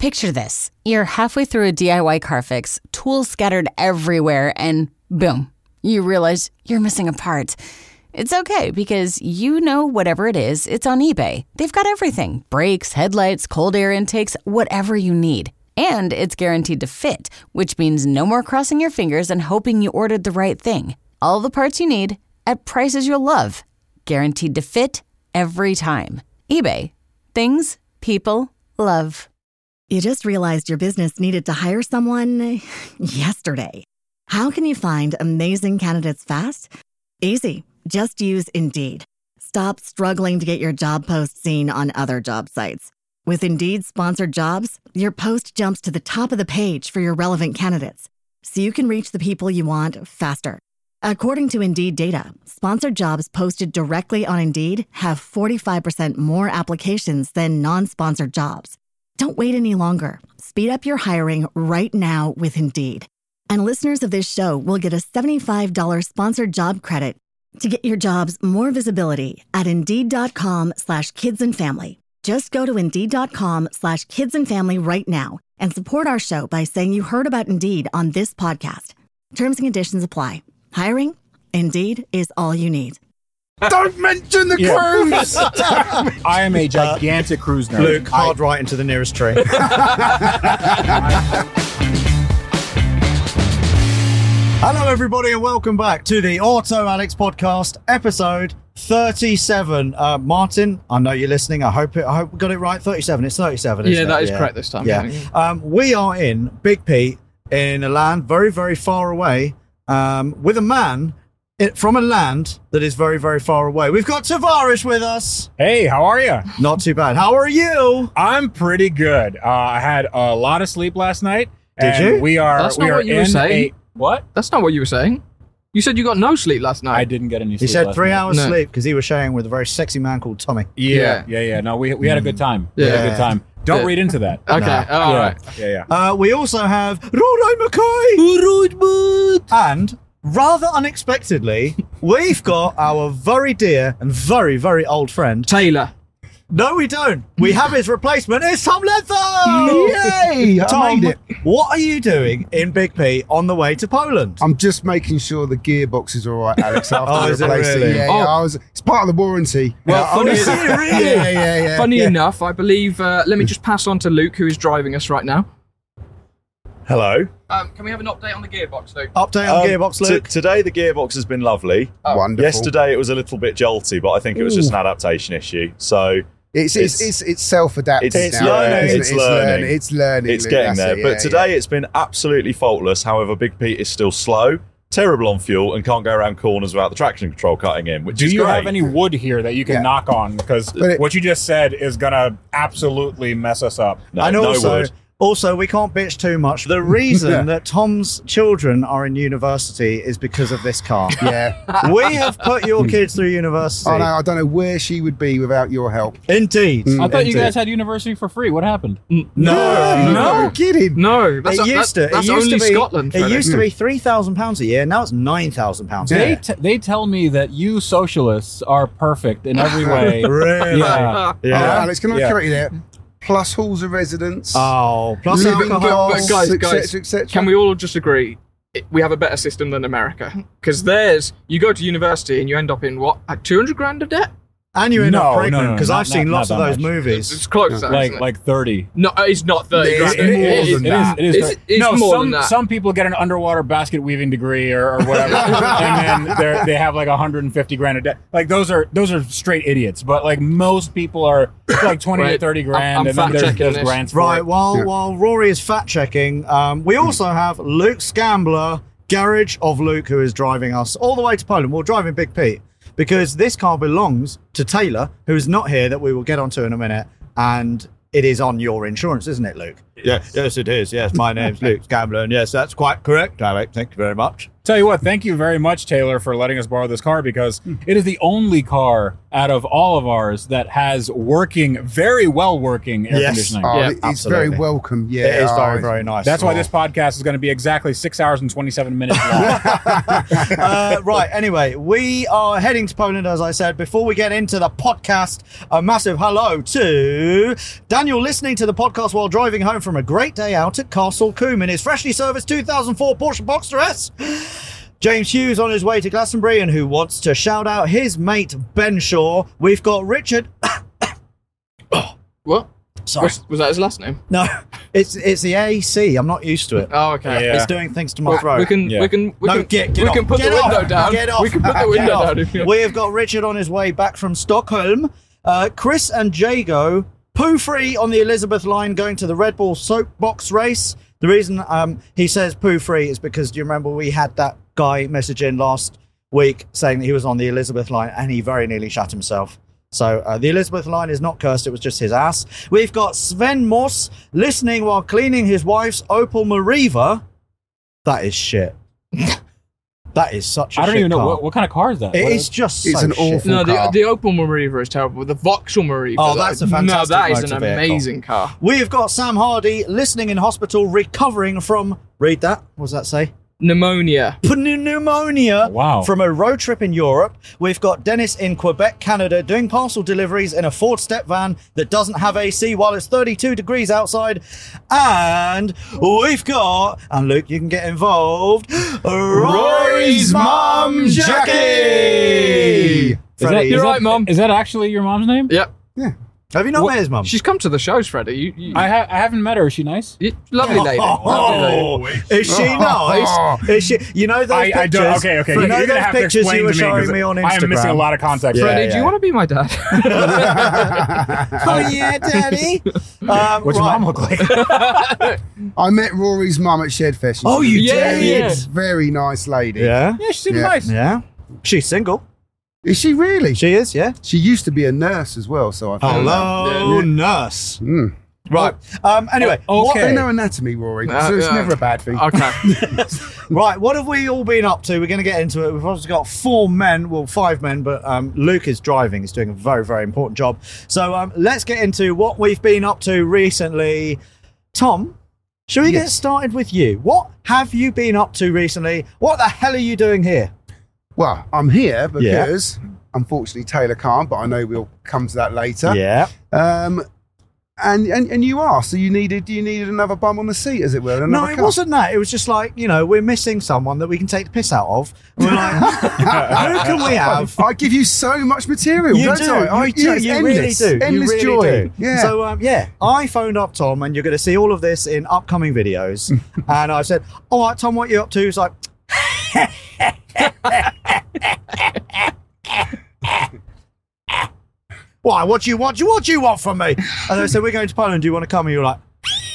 Picture this. You're halfway through a DIY car fix, tools scattered everywhere, and boom, you realize you're missing a part. It's okay because you know whatever it is, it's on eBay. They've got everything. Brakes, headlights, cold air intakes, whatever you need. And it's guaranteed to fit, which means no more crossing your fingers and hoping you ordered the right thing. All the parts you need at prices you'll love. Guaranteed to fit every time. eBay. Things people love. You just realized your business needed to hire someone yesterday. How can you find amazing candidates fast? Easy. Just use Indeed. Stop struggling to get your job post seen on other job sites. With Indeed sponsored jobs, your post jumps to the top of the page for your relevant candidates, so you can reach the people you want faster. According to Indeed data, sponsored jobs posted directly on Indeed have 45% more applications than non-sponsored jobs. Don't wait any longer. Speed up your hiring right now with Indeed. And listeners of this show will get a $75 sponsored job credit to get your jobs more visibility at Indeed.com/kidsandfamily. Just go to Indeed.com/kidsandfamily right now and support our show by saying you heard about Indeed on this podcast. Terms and conditions apply. Hiring? Indeed is all you need. Don't mention the cruise! I am a gigantic cruise nerd. Luke, hard right into the nearest tree. Hello, everybody, and welcome back to the Auto Addicts Podcast, episode 37. Martin, I know you're listening. I hope we got it right. 37. It's 37. Yeah, that is correct this time. Yeah. We are in Big Pete in a land very, very far away with a man from a land that is very, very far away. We've got Tavares with us. Hey, how are you? Not too bad. How are you? I'm pretty good. I had a lot of sleep last night. Did you? That's not what you were saying. What? That's not what you were saying. You said you got no sleep last night. I didn't get any sleep. He said last 3 night. hours sleep because he was sharing with a very sexy man called Tommy. Yeah. No, we had a good time. We had a good time. Don't read into that. Okay. All right. Yeah. We also have Rory McKay. And rather unexpectedly, we've got our very dear and very, very old friend Taylor. No, we don't. We have his replacement. It's Tom Lenthal! Yay! Tom, I made it. What are you doing in Big P on the way to Poland? I'm just making sure the gearbox is all right, Alex. After is it replacing really? it. Yeah, it's part of the warranty. Well, Yeah. funny enough, I believe. Let me just pass on to Luke, who is driving us right now. Hello. Can we have an update on the gearbox, Luke? Update on gearbox, Luke. Today the gearbox has been lovely. Wonderful. Yesterday it was a little bit jolty, but I think it was just an adaptation issue. So It's self-adapting. It's now, learning. isn't it? It's learning. It's learning. It's Luke, getting that's there. it, But today it's been absolutely faultless. However, Big Pete is still slow, terrible on fuel, and can't go around corners without the traction control cutting in, which Do is you great. have any wood here that you can knock on? Because what you just said is going to absolutely mess us up. No, and no wood. Also, we can't bitch too much. The reason that Tom's children are in university is because of this car. Yeah. We have put your kids through university. Oh, no, I don't know where she would be without your help. Indeed. I thought you guys had university for free. What happened? No kidding. No, That's that's only Scotland. It used to be £3,000 a year. Now it's £9,000 a year. They tell me that you socialists are perfect in every way. Really? Yeah. Oh, Alex, can I correct you there? Plus halls of residence. Oh, plus living alcohol. But guys, etc. Can we all just agree we have a better system than America? Because you go to university and you end up in what, like 200 grand of debt? And you end up No, pregnant because not- I've seen not lots of that those much. movies. It's close, isn't it? like 30. No, it's not 30 It's grand. more than that. It is. It's no, more some than that. some people get an underwater basket weaving degree or whatever, and then they have like 150 grand of debt. Like those are straight idiots. But like most people are like 20 to 30 grand, I'm and then there's fact-checking this. grants. Right, For it. while Rory is fact checking, we also have Luke Scambler, garage of Luke, who is driving us all the way to Poland. We're driving Big Pete because this car belongs to Taylor, who is not here, that we will get onto in a minute, and it is on your insurance, isn't it, Luke? Yes, it is. Yes, my name's Luke Scambler, and yes, that's quite correct, Alex. Thank you very much. Tell you what, thank you very much, Taylor, for letting us borrow this car, because it is the only car out of all of ours that has very well working air conditioning. Oh, Yeah, it's absolutely. very welcome. Yeah, It is very, very nice. That's why this podcast is going to be exactly 6 hours and 27 minutes long. Right, anyway, we are heading to Poland, as I said. Before we get into the podcast, a massive hello to Daniel, listening to the podcast while driving home from a great day out at Castle Combe in his freshly serviced 2004 Porsche Boxster S. James Hughes on his way to Glastonbury, and who wants to shout out his mate Ben Shaw. We've got Richard. What? Sorry. Was that his last name? No, it's the AC. I'm not used to it. Oh, okay. Yeah. It's doing things to my Well, throat. we can No, get get off. can put Get the window off. down. Get off. We can put the Get window off. down. If you We have got Richard on his way back from Stockholm. Chris and Jago, poo-free on the Elizabeth line, going to the Red Bull soapbox race. The reason he says poo-free is because, do you remember we had that guy message in last week saying that he was on the Elizabeth line and he very nearly shot himself. So the Elizabeth line is not cursed, it was just his ass. We've got Sven Moss listening while cleaning his wife's Opel Meriva. That is shit. That is such a shit I don't even know car. what kind of car is that. It What is just It's so an shit. awful No, the car. Opel Meriva is terrible. The Vauxhall Meriva. Oh, that's a fantastic No, that is an motor vehicle. amazing car. We've got Sam Hardy listening in hospital, recovering from, read that, what does that say? Pneumonia. Pneumonia Wow. from a road trip in Europe. We've got Dennis in Quebec, Canada, doing parcel deliveries in a Ford step van that doesn't have AC while it's 32 degrees outside. And we've got, and Luke, you can get involved, Rory's mum, Jackie. Freddie, You're right, Mum. Is that actually your mom's name? Yep. have you not met his mum? She's come to the shows, Freddie. I haven't met her. Is she nice? Lovely lady. Lovely lady. Is she nice? Is she? You know those pictures? I don't. Okay. You You're know gonna those have to pictures explain you were to me, showing 'cause me on Instagram? I am missing a lot of context. Yeah, Freddie, do you want to be my dad? Oh yeah, Daddy. What's your mom look like? I met Rory's mum at Shedfest. Oh, you Yeah, did? yeah. Very nice lady. Yeah. Yeah, she seems Yeah. nice. Yeah. She's single. Is she really? She is. Yeah. She used to be a nurse as well, so I found out. Hello, nurse. Mm. Right. Anyway. Oh, what- okay. They know anatomy, Rory, so it's never a bad thing. Okay. Right. What have we all been up to? We're going to get into it. We've obviously got 4 men. Well, 5 men, but Luke is driving. He's doing a very, very important job. So let's get into what we've been up to recently. Tom, shall we get started with you? What have you been up to recently? What the hell are you doing here? Well, I'm here because, unfortunately, Taylor can't, but I know we'll come to that later. Yeah. And you are, so you needed another bum on the seat, as it were. No, another it car. wasn't that. It was just like, we're missing someone that we can take the piss out of. We're like, who can we have? I give you so much material, You don't do. I? You do. It's You endless, really do. Endless You really joy. do. Yeah. So, I phoned up Tom, and you're going to see all of this in upcoming videos. And I said, all right, Tom, what are you up to? He's like, why? What do you want? What do you want from me? And I said, we're going to Poland. Do you want to come? And you're like,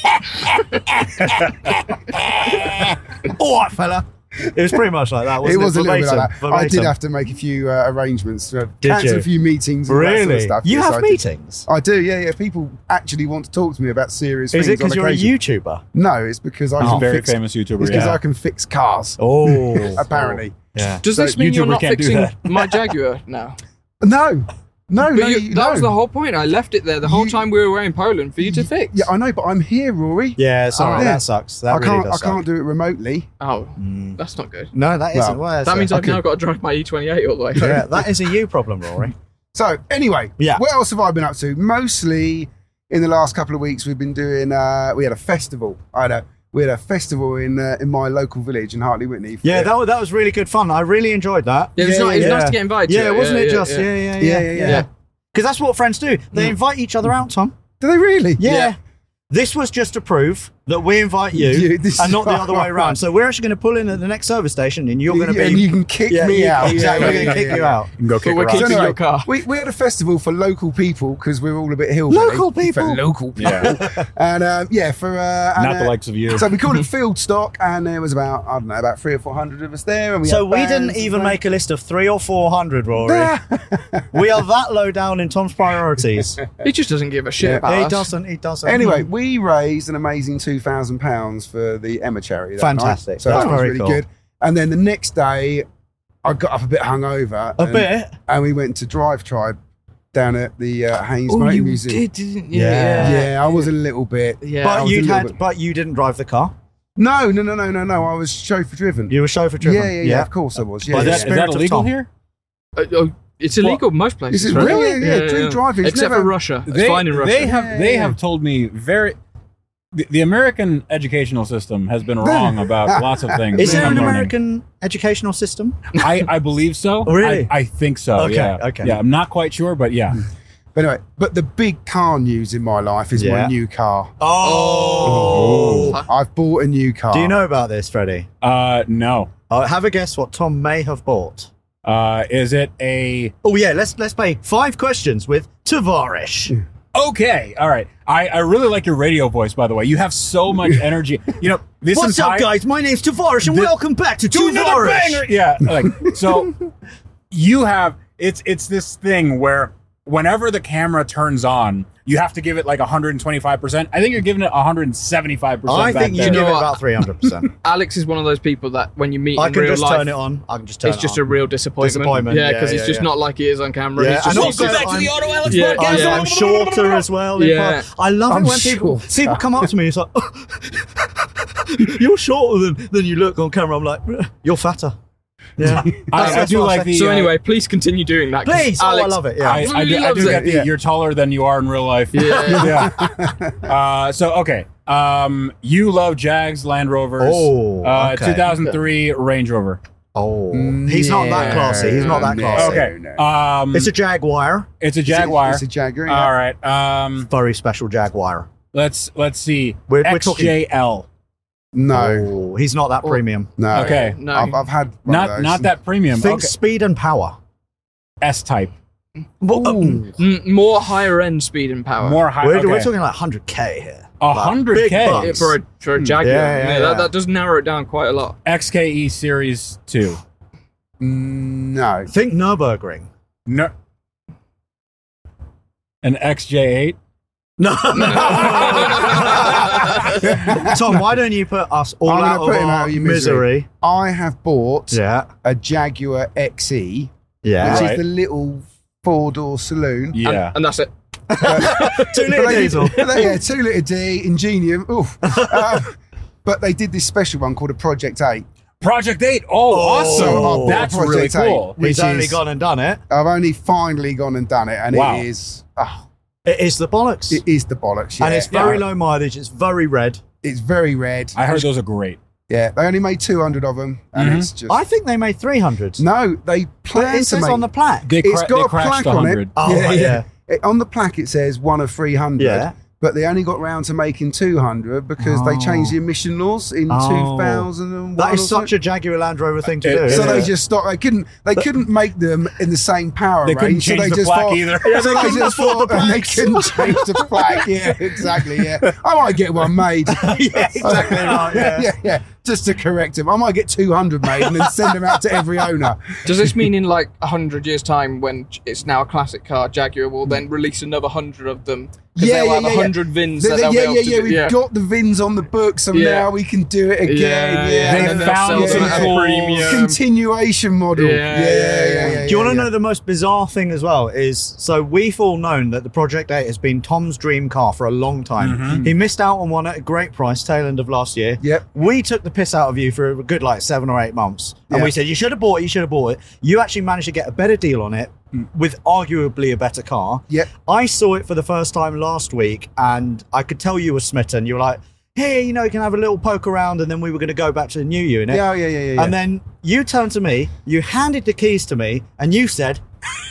all right, fella. It was pretty much like that, wasn't it? It was a little bit like that. Verbatim. I did have to make a few arrangements, Did cancel you? a few meetings, and that sort of Really? stuff. You Yes, have I did. meetings? I do, yeah. People actually want to talk to me about serious Is things. it because on you're a occasion. YouTuber? No, it's because I He's a can very fix. famous YouTuber. It's because yeah. I can fix cars. Oh. Apparently, Yeah. Does So this mean you're YouTuber not can't do fixing that. my Jaguar now? no. But no, that was the whole point. I left it there the whole time we were away in Poland for you to fix. Yeah, I know, but I'm here, Rory. Yeah, sorry, Oh. that sucks. That I really can't. does I can't suck. do it remotely. Oh, that's not good. No, that isn't. Well, Well, That means I've Okay. now got to drive my E28 all the way home. yeah, that is a you problem, Rory. So anyway, Yeah. what else have I been up to? Mostly in the last couple of weeks, we've been doing. We had a festival. We had a festival in my local village in Hartley Whitney. Yeah, that was really good fun. I really enjoyed that. Yeah, it's nice to get invited to Yeah, it. wasn't Yeah, it yeah, just? yeah. Yeah. Because that's what friends do. They invite each other out, Tom. Do they really? Yeah. Yeah. This was just to prove that we invite you This and is not the other way right. around. So we're actually going to pull in at the next service station and you're going to be... and you can kick me yeah, out. Exactly, we're Yeah, going to kick yeah, you yeah. out. You can go kick we're her keeping out. So anyway, your car. we had a festival for local people because we're all a bit hillbilly. Local people? For local people. Yeah. And for Not the likes of you. So we called it Field Stock, and there was about 300 or 400 of us there. And we So had we bands didn't and even stuff. make a list of 300 or 400, Rory. We are that low down in Tom's priorities. He just doesn't give a shit Yeah. about us. He doesn't. Anyway, we raised an amazing £2,000 for the Emma charity. That Fantastic. night. So That's that was very really cool. good. And then the next day, I got up a bit hungover. And we went to Drive Tribe down at the Haynes Motor Museum. didn't you? Yeah, I was a little bit. Yeah. But you didn't drive the car. No. I was chauffeur driven. You were chauffeur driven. Yeah. Of course I was. Yeah, By the yeah. Is that spirit of illegal Tom. here? It's illegal most places. Is it right? really? Yeah, drink driving. It's Except never- for Russia. It's fine in Russia. They have told me the American educational system has been wrong about lots of things. Is there I'm an learning. American educational system? I believe so. Oh, really? I think so. Okay, Yeah. okay. Yeah. I'm not quite sure, but yeah. But anyway, the big car news in my life is my new car. Oh. I've bought a new car. Do you know about this, Freddie? No. Have a guess what Tom may have bought. Is it a? Oh yeah, let's play 5 questions with Tavarish. Okay. All right. I really like your radio voice, by the way. You have so much energy. You know, this What's entire up, guys? My name's Tavarish, and welcome back to another Tavarish. banger. Yeah. Like, so you have it's this thing where whenever the camera turns on, you have to give it like 125%. I think you're giving it 175%. I back think you there. give it know what? about 300%. Alex is one of those people that when you meet I in can real just life, turn it on. I can just turn it's it just on. a real disappointment. Yeah, because Yeah, it's just not like he is on camera. Yeah, He's just and he's also just- back to the Auto Alex Yeah, podcast. yeah. I'm shorter as well. Yeah. I love I'm it when people come up to me. It's like, you're shorter than you look on camera. I'm like, you're fatter. Yeah, I do what like say. the. So anyway, please continue doing that. 'cause Please, I Alex, love it. Yeah, I do loves get it. the you're taller than you are in real life. Yeah. Yeah. So okay. You love Jags, Land Rovers. Oh, okay. 2003 Range Rover. Oh, he's not that classy. He's not that No. classy. Okay. no. It's a Jaguar. It's a Jaguar. It's a Jaguar. Yeah. All right. Very special Jaguar. Let's see. We're talking- XJL. No, Oh, he's not that premium. no. Okay. No. I've had one of those. Not that premium. Think Okay. speed and power. S type. More higher end speed and power. More high. We're okay. talking like 100k here. 100K? Big Yeah, bucks. for a Jaguar. Yeah. That does narrow it down quite a lot. XKE Series 2. No. Think Nürburgring. No. An XJ8. No. Tom, why don't you put us all I'm gonna out put of him our out of your misery? I have bought Yeah. a Jaguar XE, Yeah. which Right. is the little 4-door saloon. Yeah. And that's it. 2 litre diesel. 2-litre D, Ingenium. Oof. But they did this special one called a Project 8. Project 8. Oh, Oh. So I awesome. bought That's Project really 8. cool. Which He's only is- gone and done it. I've only finally gone and done it, and Wow. it is It is the bollocks. it is the bollocks. Yeah. And it's very low mileage. It's very red. It's very red. I heard those are great. Yeah, they only made 200 of them, and it's just I think they made 300. no. They But plan it to says make on the plaque. They, It's got they a crashed plaque on it. 100. Oh, yeah. On the plaque, it says 1 of 300. Yeah. But they only got round to making 200 because they changed the emission laws in 2001. That is or such so. a Jaguar Land Rover thing to do. So isn't they it? just stopped. They couldn't make them in the same power They couldn't range. So change they the just plaque thought, either. Yeah, so they they couldn't just afford thought the and they plaques. couldn't change the plaque. Yeah, exactly. Yeah, I might get one made. Yeah, exactly right. Yeah. yeah. Just to correct them, I might get 200 made and then send them out to every owner. Does this mean in like 100 years' time, when it's now a classic car, Jaguar will then release another 100 of them? Because they'll have 100 VINs that they'll be able to do. We've got the VINs on the book, so Yeah. now we can do it again. Yeah, Yeah, They and then found they'll sell some some at a tools. premium. continuation model. Yeah. Do you want to know the most bizarre thing as well? Is so we've all known that the Project 8 has been Tom's dream car for a long time. He missed out on one at a great price, tail end of last year. Yep. We took the piss out of you for a good 7 or 8 months. And Yeah. we said, you should have bought it. You actually managed to get a better deal on it with arguably a better car. Yep. I saw it for the first time last week and I could tell you were smitten. You were like, hey, you can have a little poke around, and then we were going to go back to the new unit. Yeah. And then you turned to me, you handed the keys to me, and you said,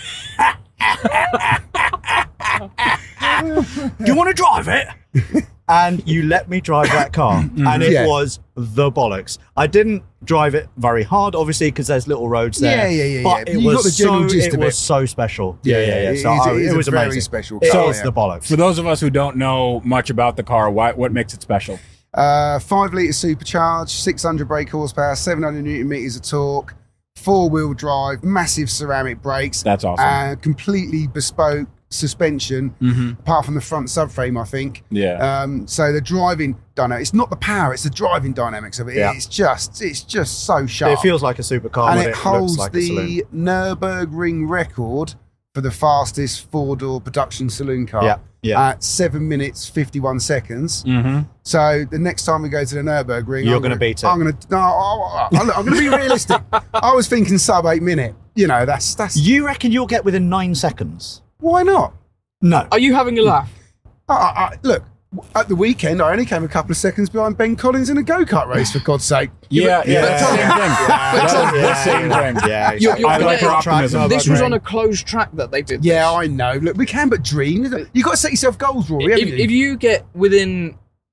do you want to drive it? And you let me drive that car. And it Yeah. was the bollocks. I didn't drive it very hard, obviously, because there's little roads there. Yeah. But it You was got the general so, gist it of was it. so special. So It is it was a very amazing. special It car, is yeah. the bollocks. For those of us who don't know much about the car, what makes it special? 5-litre supercharged, 600 brake horsepower, 700 newton meters of torque, 4-wheel drive, massive ceramic brakes. That's awesome. Completely bespoke suspension, apart from the front subframe, I think. Yeah. So the driving dynamics, it's not the power, it's the driving dynamics of it. Yeah. It's just so sharp. It feels like a supercar, and but it looks holds like a saloon. the Nürburgring record for the fastest four-door production saloon car at 7 minutes 51 seconds. So the next time we go to the Nürburgring, You're going to beat it. I'm going to be realistic. I was thinking sub 8 minute. You know, that's. You reckon you'll get within 9 seconds? Why not? No. Are you having a laugh? Look, at the weekend, I only came a couple of seconds behind Ben Collins in a go-kart race, for God's sake. Yeah, same thing. Yeah, You're I like your forgetting- optimism. This was on a closed track that they did. Yeah, this. I know. Look, we can but dream. You've got to set yourself goals, Rory, haven't you? If you get within,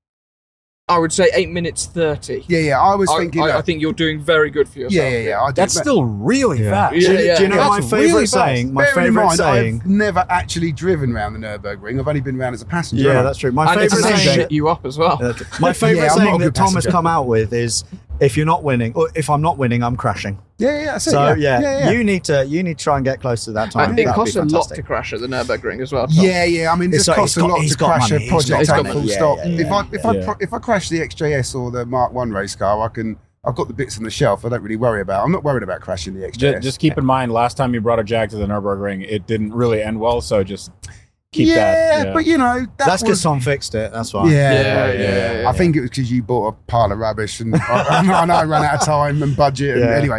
I would say 8 minutes 30. Yeah, I was thinking. I think you're doing very good for yourself. Yeah. I do. That's still really fast. Yeah. Do you know my That's favourite really saying? fast. My Bearing in favourite mind, saying. I've never actually driven around the Nürburgring. I've only been around as a passenger. Yeah, haven't I? that's true. My And it's favourite going to saying. shit you up as well. My favourite Yeah, I'm not saying a that good Tom has passenger. come out with is, "If you're not winning, or if I'm not winning, I'm crashing." Yeah, that's it. So yeah. you need to try and get close to that time. It That'd costs be a lot fantastic. to crash at the Nürburgring as well. Tom. Yeah. I mean, it It's just like- costs he's a got- lot he's to got crash money, a he's Project got 8 money. full Yeah, stop. yeah, If I crash the XJS or the Mark 1 race car, I've got the bits on the shelf. I don't really worry about. I'm not worried about crashing the XJS. Just keep in mind, last time you brought a Jag to the Nürburgring, it didn't really end well. So just keep that. but you know, That's because was, Tom fixed it. That's why. Yeah. I think it was because you bought a pile of rubbish and I ran out of time and budget. And Yeah. anyway,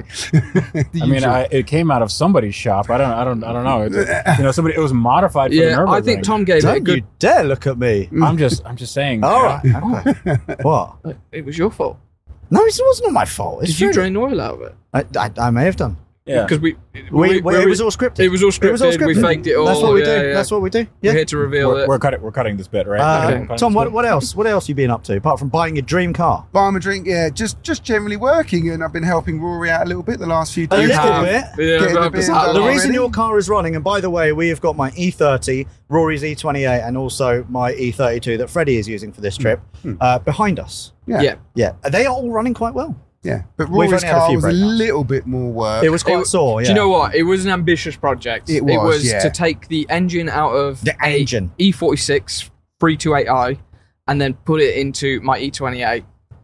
I mean, it came out of somebody's shop. I don't know. It was modified for the Yeah, Nürburgring. I think Tom gave it a Don't good. you dare look at me. I'm just saying. All right. Okay. What? It was your fault. No, it was not my fault. It's Did you true. drain oil out of it? I may have done. Yeah. Because It was all scripted. It was all scripted. We faked it all. That's what we do. Yeah. That's what we do. We're Yeah. here to reveal it. We're cutting this bit, right? Uh, We're cutting Tom, this bit. what else? What else you been up to apart from buying your dream car? buying a drink, just generally working, and I've been helping Rory out a little bit the last few A days. little have. bit. Yeah, Getting but a bit it's of hard. The already? reason your car is running, and by the way, we have got my E30, Rory's E28, and also my E32 that Freddie is using for this trip behind us. Yeah. Yeah, they are all running quite well. Yeah, but We've Rory's only had a car few was a breakdowns. little bit more work. It was quite sore. Yeah. Do you know what? It was an ambitious project. It was, yeah. to take the engine out of The engine. E46 328i and then put it into my E28.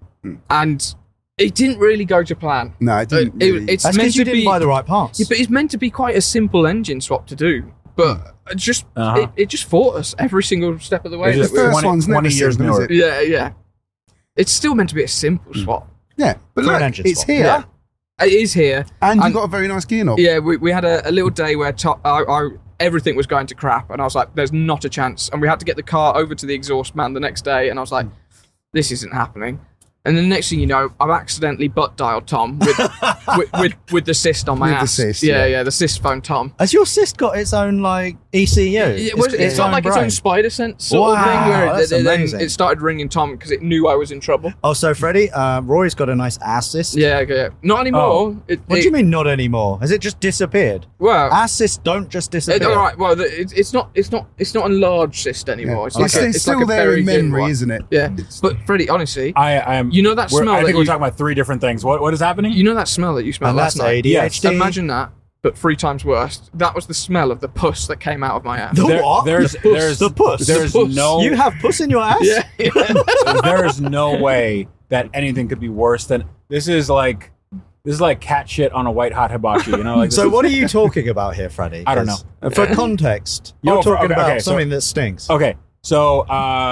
And it didn't really go to plan. No, it didn't. Really. It's That's meant because you to didn't be, buy the right parts. yeah, but it's meant to be quite a simple engine swap to do. But it just fought us every single step of the way. It's just the first 20 one's never 20 years simple, is newer. it? Yeah. It's still meant to be a simple swap. Yeah, but For an look, engine it's swap. here, Yeah. It is here. and you've And- got a very nice gear knob. Yeah, we had a little day where everything was going to crap, and I was like, "There's not a chance." And we had to get the car over to the exhaust man the next day, and I was like, "This isn't happening." And then the next thing you know, I've accidentally butt dialed Tom with the cyst on my With the ass. cyst, yeah, yeah. the cyst phone Tom. Has your cyst got its own like ECU? It's got like its own spider sense sort of Wow, thing where that's then amazing. it started ringing Tom because it knew I was in trouble. Oh, so Freddie, Rory's got a nice ass cyst. Yeah. Not anymore. Oh. What do you mean not anymore? Has it just disappeared? Well, Ass cysts don't just disappear. all right. Well, it's not a large cyst anymore. Yeah. It's still like a there very in thin memory, one. isn't it? Yeah, but Freddie, honestly, I am. you know that smell I that think we're you- talking about three different things. What is happening? you know that smell that you smelled And last that's night. ADHD. Imagine that, but 3 times worse. That was the smell of the puss that came out of my ass. The what? There's The puss. There's The puss. no You have puss in your ass? Yeah. there is no way that anything could be worse than this is like cat shit on a white hot hibachi, you know? Like So what are you talking about here, Freddie? I don't 'Cause, For context, you're Oh, talking about okay, so- something that stinks. Okay, so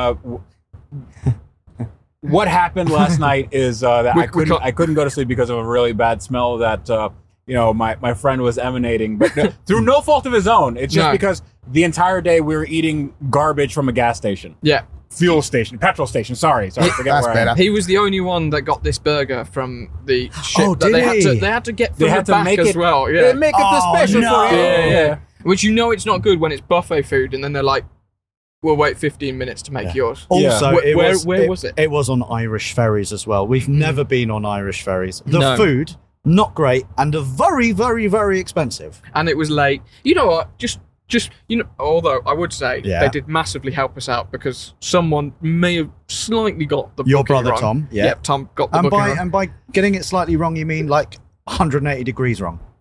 what happened last night is that I couldn't go to sleep because of a really bad smell that my friend was emanating, but through no fault of his own. It's just No. because the entire day we were eating garbage from a gas station, Yeah. petrol station. Sorry, forget That's where I am. better. He was the only one that got this burger from the ship Oh, that did they had he? to get from They had the to back make as it well. Yeah. They make it the special no. for you. Yeah. Which you know it's not good when it's buffet food and then they're like, we'll wait 15 minutes to make yours. Also, Where- it was, where was it? It was on Irish ferries as well. We've never been on Irish ferries. The No. food, not great, and very, very, very expensive. And it was late. You know what? Just although I would say Yeah. they did massively help us out because someone may have slightly got the Your booking brother, wrong. Tom, yeah. Yep, Tom got the And booking by wrong. and by getting it slightly wrong, you mean like 180 degrees wrong?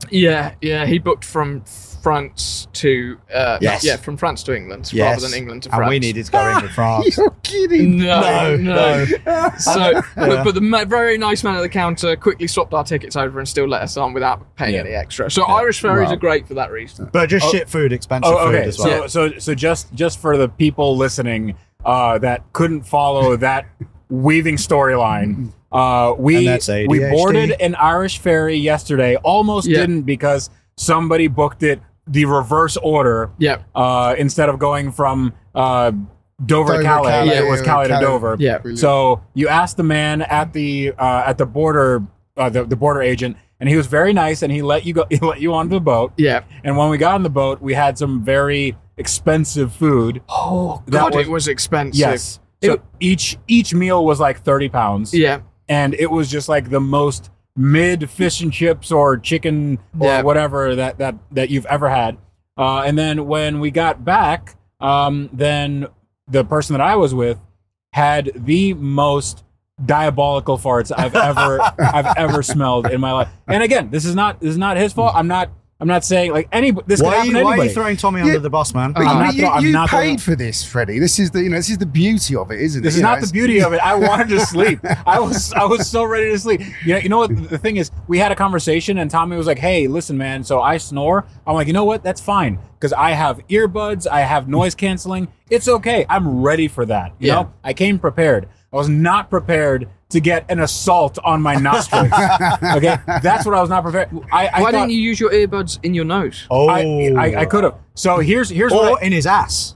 Yeah, he booked from France to Yes. from France to England Yes. rather than England to France. And we needed to go in with France. You're kidding. No. So, Yeah. but the very nice man at the counter quickly swapped our tickets over and still let us on without paying any extra. So Irish ferries are great for that reason. But just shit food, expensive food as well. So just for the people listening that couldn't follow that weaving storyline, we boarded an Irish ferry yesterday. Almost didn't because somebody booked it the reverse order. Yeah. Instead of going from Dover to Calais, it was Calais to Dover. Yeah. So you asked the man at the border, the border agent, and he was very nice, and he let you go. He let you onto the boat. Yeah. And when we got on the boat, we had some very expensive food. Oh God, it was expensive. Yes. So each meal was like £30. Yeah. And it was just like the most mid fish and chips or chicken or whatever that you've ever had. And then when we got back, then the person that I was with had the most diabolical farts I've ever smelled in my life. And again, this is not his fault. I'm not saying like this could happen to Why are anybody. you throwing Tommy under the bus, man? You paid for this, Freddie. This is the beauty of it, isn't it? This is not the beauty of it. I wanted to sleep. I was so ready to sleep. You know what the thing is? We had a conversation and Tommy was like, "Hey, listen, man. So I snore." I'm like, "You know what? That's fine because I have earbuds. I have noise canceling. It's okay. I'm ready for that. You know, I came prepared. I was not prepared to get an assault on my nostrils. Okay, that's what I was not prepared. Why didn't you use your earbuds in your nose? Oh, I could have. So here's or in his ass.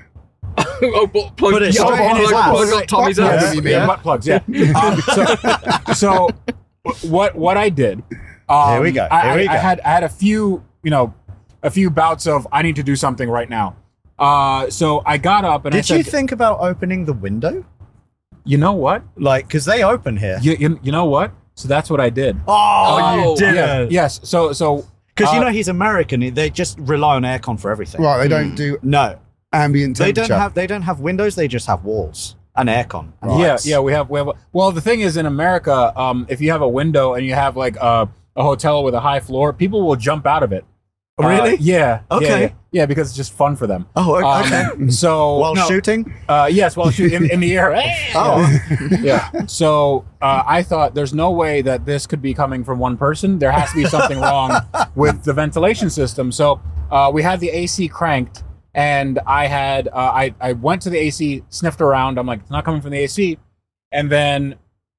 Put it straight in his ass. Plug up Tommy's ass. Butt plugs. Yeah. So what I did? Here we go. I had a few bouts of I need to do something right now. So I got up and Did I said, you think about opening the window? You know what? Like, because they open here. You know what? So that's what I did. Oh, you did. Yeah, yes. So because he's American, they just rely on aircon for everything. Right, they don't do ambient temperature. They don't have windows. They just have walls and aircon. And lights. Yeah. We have. Well, the thing is, in America, if you have a window and you have like a hotel with a high floor, people will jump out of it. Really? Yeah. Okay. Yeah, because it's just fun for them. Oh, okay. So while shooting? Yes, while shooting in the air. Oh, yeah. So I thought there's no way that this could be coming from one person. There has to be something wrong with the ventilation system. So we had the AC cranked, and I had I went to the AC, sniffed around. I'm like, it's not coming from the AC, and then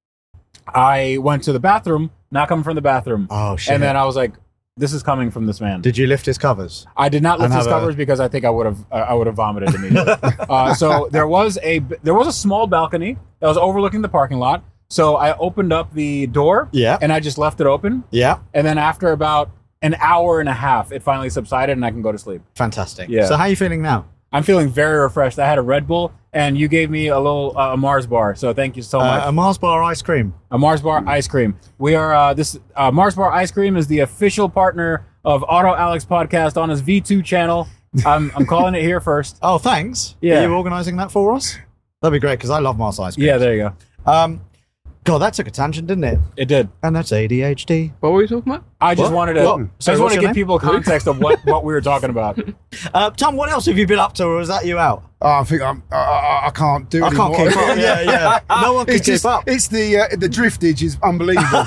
I went to the bathroom, not coming from the bathroom. Oh shit! And then I was like, this is coming from this man. Did you lift his covers? I did not lift his covers because I think I would have vomited immediately. So there was a small balcony that was overlooking the parking lot. So I opened up the door, and I just left it open. Yeah. And then after about an hour and a half, it finally subsided, and I can go to sleep. Fantastic. Yeah. So how are you feeling now? I'm feeling very refreshed. I had a Red Bull, and you gave me a little a Mars bar. So thank you so much. A Mars bar ice cream. A Mars bar ice cream. We are Mars bar ice cream is the official partner of Auto Alex podcast on his V2 channel. I'm calling it here first. Oh, thanks. Yeah. Are you organising that for us? That'd be great because I love Mars ice cream. Yeah, there you go. God, that took a tangent, didn't it? It did. And that's ADHD. What were we talking about? I just wanted to give people context of what we were talking about. Tom, what else have you been up to, or is that you out? Oh, I think I can't do it anymore. I can't keep up. Yeah. No one can keep up. It's the driftage is unbelievable.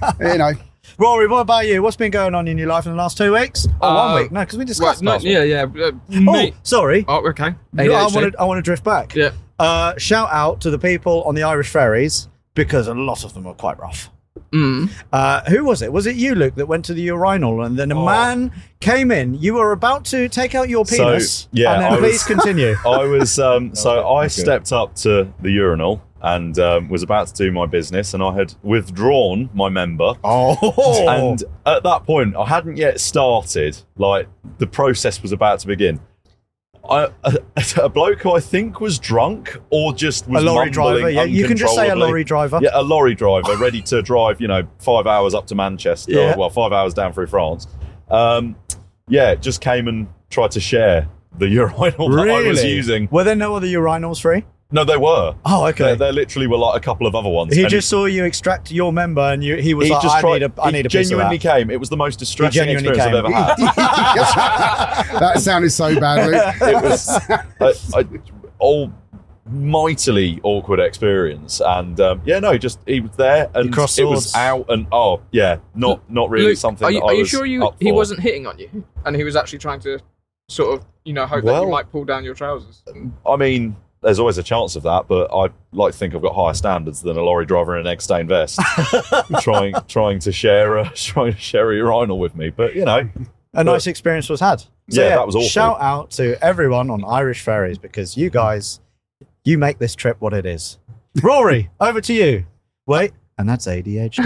Rory, what about you? What's been going on in your life in the last 2 weeks? Oh, 1 week. No, because we discussed last week. Yeah. Sorry. Oh, okay. I want to drift back. Yeah. Shout out to the people on the Irish ferries because a lot of them are quite rough. Who was it? Was it you, Luke, that went to the urinal and then a man came in? You were about to take out your penis. And then please continue. I was I stepped up to the urinal and was about to do my business, and I had withdrawn my member. And at that point, I hadn't yet started. Like the process was about to begin. A bloke who I think was drunk or just was a lorry driver. Yeah, you can just say a lorry driver. Yeah, a lorry driver ready to drive, 5 hours up to Manchester. Yeah. Well, 5 hours down through France. Just came and tried to share the urinal that I was using. Were there no other urinals free? No, they were. Oh, okay. There literally were like a couple of other ones. He just saw you extract your member, and he was like, I need a piece of that. He genuinely came. It was the most distressing experience I've ever had. That sounded so bad, Luke. It was mightily awkward experience, and he was there, and it was out, and not really Luke, something. Are you sure he wasn't hitting on you, and he was actually trying to sort of hope that you might pull down your trousers? I mean, there's always a chance of that, but I like to think I've got higher standards than a lorry driver in an egg-stained vest, trying to share a urinal with me. But a nice experience was had. So, that was awful. Shout out to everyone on Irish Ferries, because you guys, you make this trip what it is. Rory, over to you. Wait, and that's ADHD.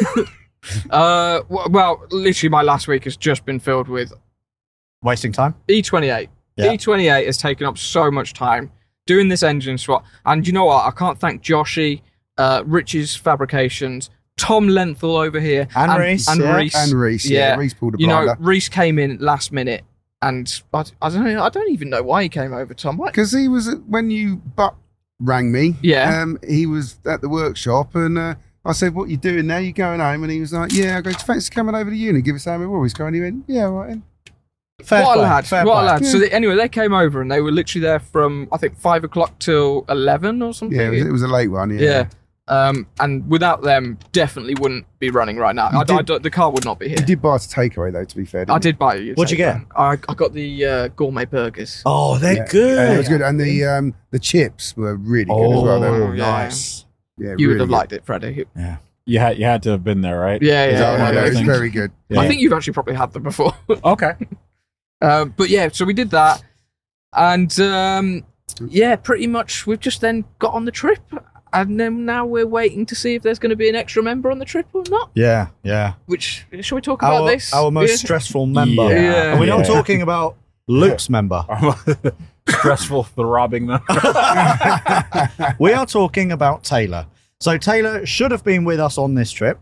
Well, literally my last week has just been filled with wasting time. E28. Yeah. E28 has taken up so much time doing this engine swap. And you know what? I can't thank Joshy, Rich's Fabrications, Tom Lenthal over here, and Reese. Yeah, Reese pulled a blinder. Reese came in last minute, and I don't even know why he came over, Tom. Because he was when you rang me. Yeah. He was at the workshop, and I said, "What are you doing now? You going home?" And he was like, "Yeah." I go, "Fancy coming over to you and give us a hand with Rory's car?" And he went, "Yeah, right." Then. What a lad. Yeah. So anyway, they came over and they were literally there from, I think, 5 o'clock till 11 or something. Yeah, it was a late one. Yeah. And without them, definitely wouldn't be running right now. The car would not be here. You did buy us a takeaway, though, to be fair. I did buy you. What'd you get? I got the gourmet burgers. Oh, they're good. It was good. And the chips were really good as well. They were nice. Yeah, you would have liked it, Freddie. Yeah. You had to have been there, right? Yeah. It was very good. Yeah. I think you've actually probably had them before. Okay. But yeah, so we did that, and pretty much we've just then got on the trip, and then now we're waiting to see if there's going to be an extra member on the trip or not. Yeah. Which, shall we talk about this? Our most stressful member. Yeah. And we're not talking about Luke's member. Stressful throbbing member. We are talking about Taylor. So Taylor should have been with us on this trip.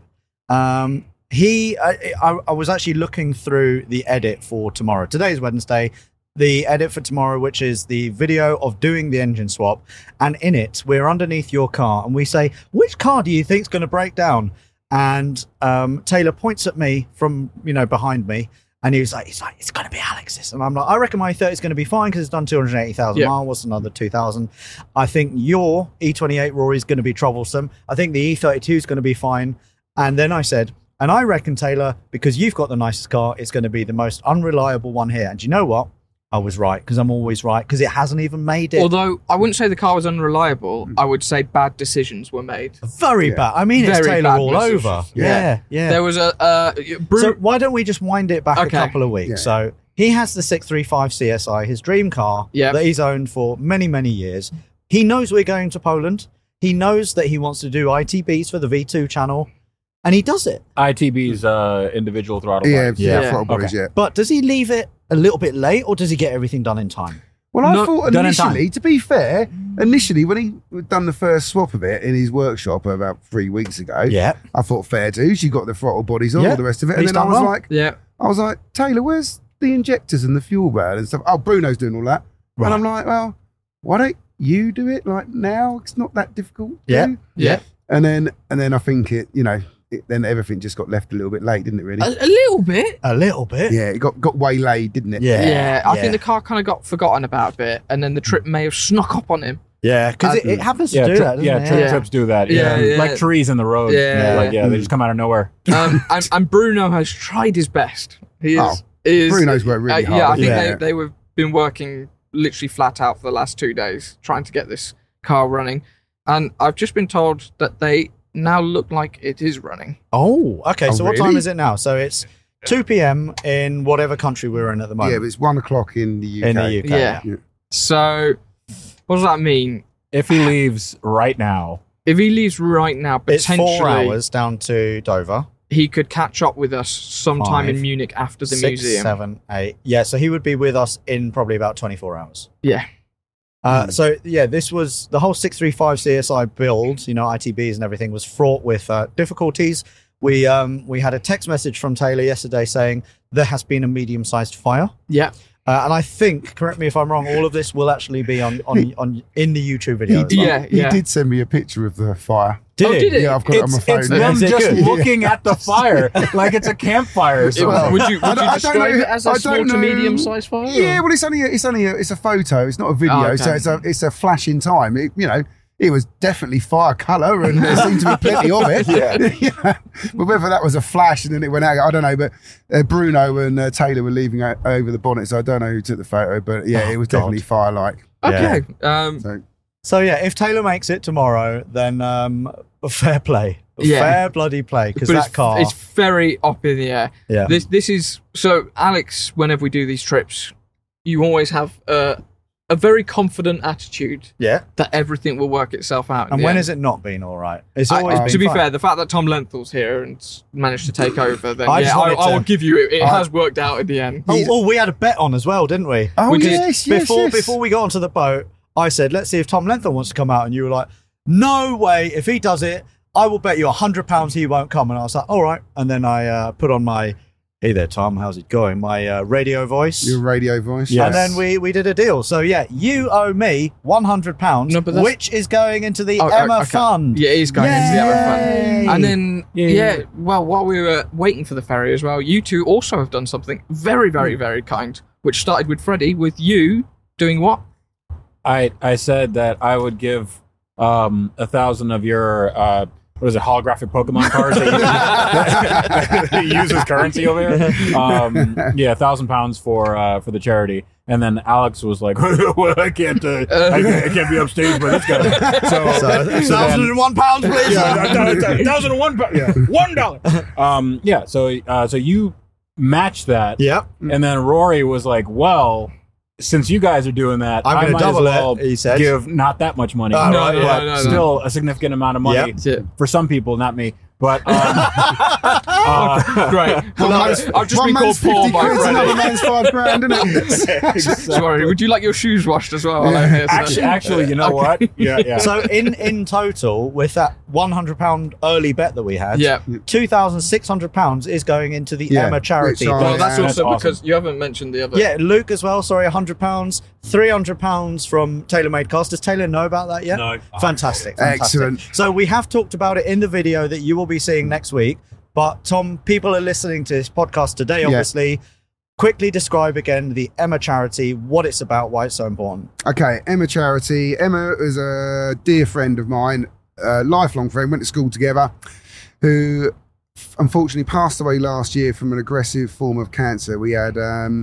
I was actually looking through the edit for tomorrow. Today's Wednesday. The edit for tomorrow, which is the video of doing the engine swap. And in it, we're underneath your car and we say, which car do you think is going to break down? And Taylor points at me from, behind me. And he's like, it's going to be Alex's. And I'm like, I reckon my E30 is going to be fine because it's done 280,000 miles. What's another 2,000? I think your E28 Rory is going to be troublesome. I think the E32 is going to be fine. And then I said, and I reckon, Taylor, because you've got the nicest car, it's going to be the most unreliable one here. And you know what? I was right, because I'm always right, because it hasn't even made it. Although I wouldn't say the car was unreliable, I would say bad decisions were made. Very bad. I mean, it's Taylor all decisions. Over. Yeah. There was a... So why don't we just wind it back a couple of weeks? Yeah. So he has the 635 CSI, his dream car, that he's owned for many, many years. He knows we're going to Poland. He knows that he wants to do ITBs for the V2 channel. And he does it. ITB's individual throttle bodies. Throttle bodies, yeah. But does he leave it a little bit late, or does he get everything done in time? Well, I thought initially, to be fair, when he done the first swap of it in his workshop about 3 weeks ago, I thought fair dues, you got the throttle bodies on, all the rest of it. And then I was like, Taylor, where's the injectors and the fuel bag and stuff? Oh, Bruno's doing all that. Right. And I'm like, well, why don't you do it like now? It's not that difficult. Yeah. And then I think then everything just got left a little bit late, didn't it, really? A little bit. A little bit? Yeah, it got waylaid, didn't it? Yeah. I think the car kind of got forgotten about a bit, and then the trip may have snuck up on him. Yeah, because it happens to do that, doesn't it? Trips do that. Yeah. Like trees in the road. Yeah. They just come out of nowhere. And Bruno has tried his best. Bruno's worked really hard. Yeah, I think they've been working literally flat out for the last 2 days trying to get this car running. And I've just been told that they now look like it is running. Oh, okay. So what time is it now? So it's 2 p.m. in whatever country we're in at the moment. Yeah, but it's 1 o'clock in the UK. In the UK, yeah. So what does that mean? If he leaves right now. Potentially. It's 4 hours down to Dover. He could catch up with us sometime in Munich after the 6, museum. 7, 8. Yeah, so he would be with us in probably about 24 hours. Yeah. This was the whole 635 CSI build, ITBs and everything was fraught with difficulties. We had a text message from Taylor yesterday saying there has been a medium-sized fire. Yeah. And I think, correct me if I'm wrong, all of this will actually be on in the YouTube video. He did send me a picture of the fire. Did it? Yeah, I've got it on my phone. It's them just looking at the fire like it's a campfire. Would you describe it as a small to medium-sized fire? Yeah, well, it's a photo. It's not a video, okay. so it's a flash in time. It was definitely fire colour, and there seemed to be plenty of it. Yeah. But whether that was a flash and then it went out, I don't know. But Bruno and Taylor were leaving over the bonnet, so I don't know who took the photo. But yeah, it was definitely fire-like. Okay. So yeah, if Taylor makes it tomorrow, then fair play. Fair bloody play, because that car... It's very up in the air. Yeah. This is... So, Alex, whenever we do these trips, you always have... a very confident attitude that everything will work itself out. And when has it not been all right? It's always been to be fine. fair, the fact that Tom Lenthal's here and managed to take over, then I will give you it. It has worked out in the end. We had a bet on as well, didn't we? Oh, yes. Before we got onto the boat, I said, let's see if Tom Lenthal wants to come out. And you were like, no way. If he does it, I will bet you £100 he won't come. And I was like, all right. And then I put on my... Hey there, Tom. How's it going? My radio voice. Your radio voice. Yes. And then we did a deal. So, yeah, you owe me £100, which is going into the Emma Fund. Yeah, it is going into the Emma Fund. And then, well, while we were waiting for the ferry as well, you two also have done something very, very, very kind, which started with Freddie, with you doing what? I said that I would give 1,000 of your... what is it, holographic Pokemon cards that you use as currency over here? £1,000 for the charity. And then Alex was like, well, I can't be upstage by this guy. So £1,001, please. $1. So you matched that. Yep. And then Rory was like, well, since you guys are doing that, I'm going to double it, he said. Give not that much money, but still a significant amount of money for some people, not me. But great. I've just been called Paul by Freddie. Another man's £5,000, isn't it? Sorry, would you like your shoes washed as well? Actually, you know what? Yeah. So in total, with that £100 early bet that we had, £2,600 is going into the Emma charity. Well, that's also because you haven't mentioned the other. Yeah, Luke as well. Sorry, £100, £300 from TaylorMade Cars. Does Taylor know about that yet? No. Fantastic. Excellent. So we have talked about it in the video that you will be seeing next week. But Tom, people are listening to this podcast today, obviously. Quickly describe again the Emma charity, what it's about, why it's so important. Okay, Emma charity. Emma is a dear friend of mine, a lifelong friend, went to school together, who unfortunately passed away last year from an aggressive form of cancer. We had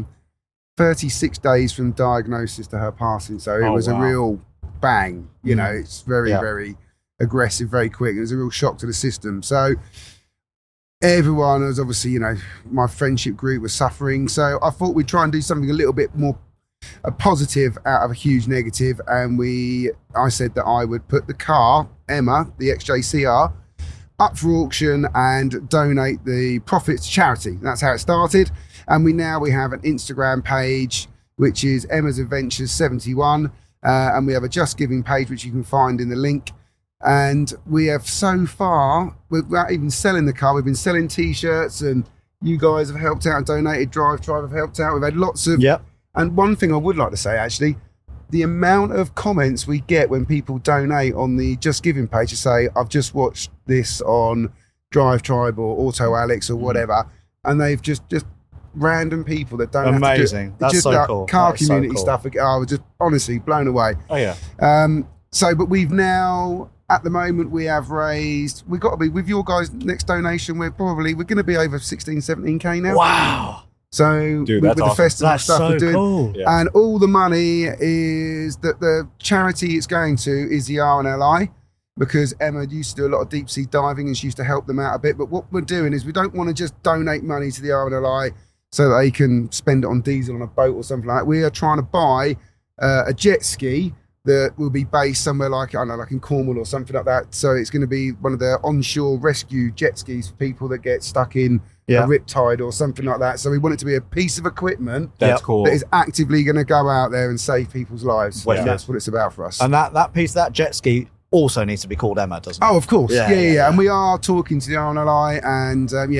36 days from diagnosis to her passing, so it was a real bang. You know, it's very, very aggressive, very quick. It was a real shock to the system. So everyone was obviously, my friendship group was suffering. So I thought we'd try and do something a little bit more positive out of a huge negative. And I said that I would put the car, Emma, the XJCR, up for auction and donate the profits to charity. That's how it started. And we have an Instagram page, which is Emma's Adventures 71. And we have a Just Giving page, which you can find in the link. And we have so far, without even selling the car, we've been selling T-shirts, and you guys have helped out and donated. Drive have helped out. We've had lots of... Yep. And one thing I would like to say, actually, the amount of comments we get when people donate on the Just Giving page to say, I've just watched this on Drive Tribe or Auto Alex or whatever, and they've just random people that don't Amazing. Have to That's just so cool. Car community stuff. I was just honestly blown away. Oh, yeah. But we've now... At the moment, we have raised... We've got to be... With your guys' next donation, we're going to be over 16, 17K now. Wow. So, Dude, with the festival that's stuff so we're doing. Cool. Yeah. And all the money is... that the charity it's going to is the RNLI, because Emma used to do a lot of deep sea diving and she used to help them out a bit. But what we're doing is we don't want to just donate money to the RNLI so that they can spend it on diesel on a boat or something like that. We are trying to buy a jet ski that will be based somewhere like in Cornwall or something like that. So it's going to be one of the onshore rescue jet skis for people that get stuck in a riptide or something like that. So we want it to be a piece of equipment that's cool, that is actively going to go out there and save people's lives. Yeah. That's what it's about for us. And that jet ski also needs to be called Emma, doesn't it? Oh, of course. Yeah. And we are talking to the RNLI, and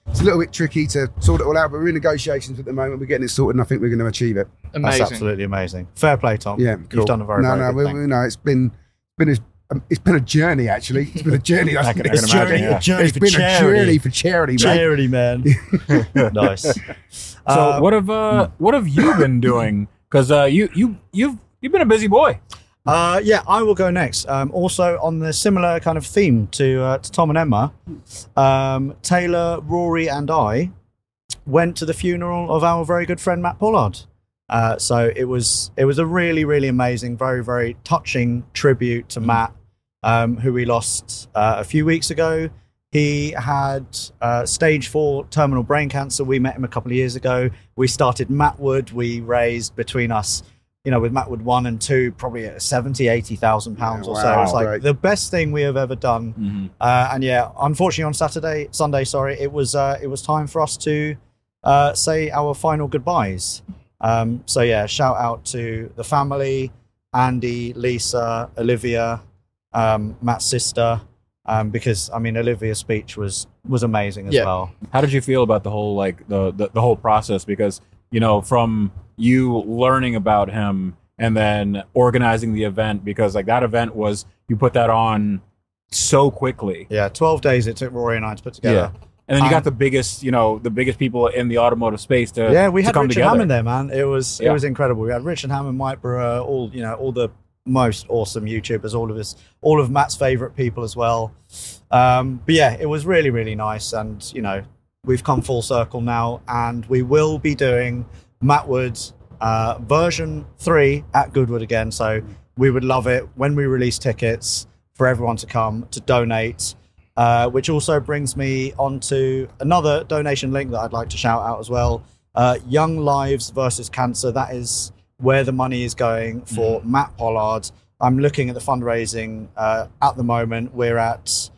it's a little bit tricky to sort it all out, but we're in negotiations at the moment. We're getting it sorted, and I think we're going to achieve it. Amazing. That's absolutely amazing. Fair play, Tom. Yeah, cool. You've done a very good thing. No, it's been a journey, actually. It's been a journey. It's been a journey for charity, Charity, man. Nice. So what have you been doing? Because you've been a busy boy. Yeah, I will go next. Also on the similar kind of theme to Tom and Emma, Taylor, Rory, and I went to the funeral of our very good friend Matt Pollard. So it was a really, really amazing, very, very touching tribute to Matt, who we lost a few weeks ago. He had stage 4 terminal brain cancer. We met him a couple of years ago. We started Mattwood. We raised between us, with Mattwood 1 and 2, probably £70,000-80,000 or so. It's like the best thing we have ever done. Mm-hmm. And yeah, unfortunately on Sunday, it was time for us to say our final goodbyes. So yeah, shout out to the family, Andy, Lisa, Olivia, Matt's sister, because Olivia's speech was amazing as well. How did you feel about the whole the whole process? Because from you learning about him and then organizing the event, because that event you put that on so quickly. Yeah, 12 days it took Rory and I to put together. Yeah. And then you got the biggest people in the automotive space to we had come Richard together. Hammond there, man. It was incredible. We had Richard Hammond, Mike Brewer, all the most awesome YouTubers, all of Matt's favorite people as well. But yeah, it was really, really nice. And we've come full circle now, and we will be doing Mattwood version 3 at Goodwood again. So we would love it when we release tickets for everyone to come to donate. Which also brings me on to another donation link that I'd like to shout out as well. Young Lives versus Cancer. That is where the money is going for Matt Pollard. I'm looking at the fundraising at the moment. We're at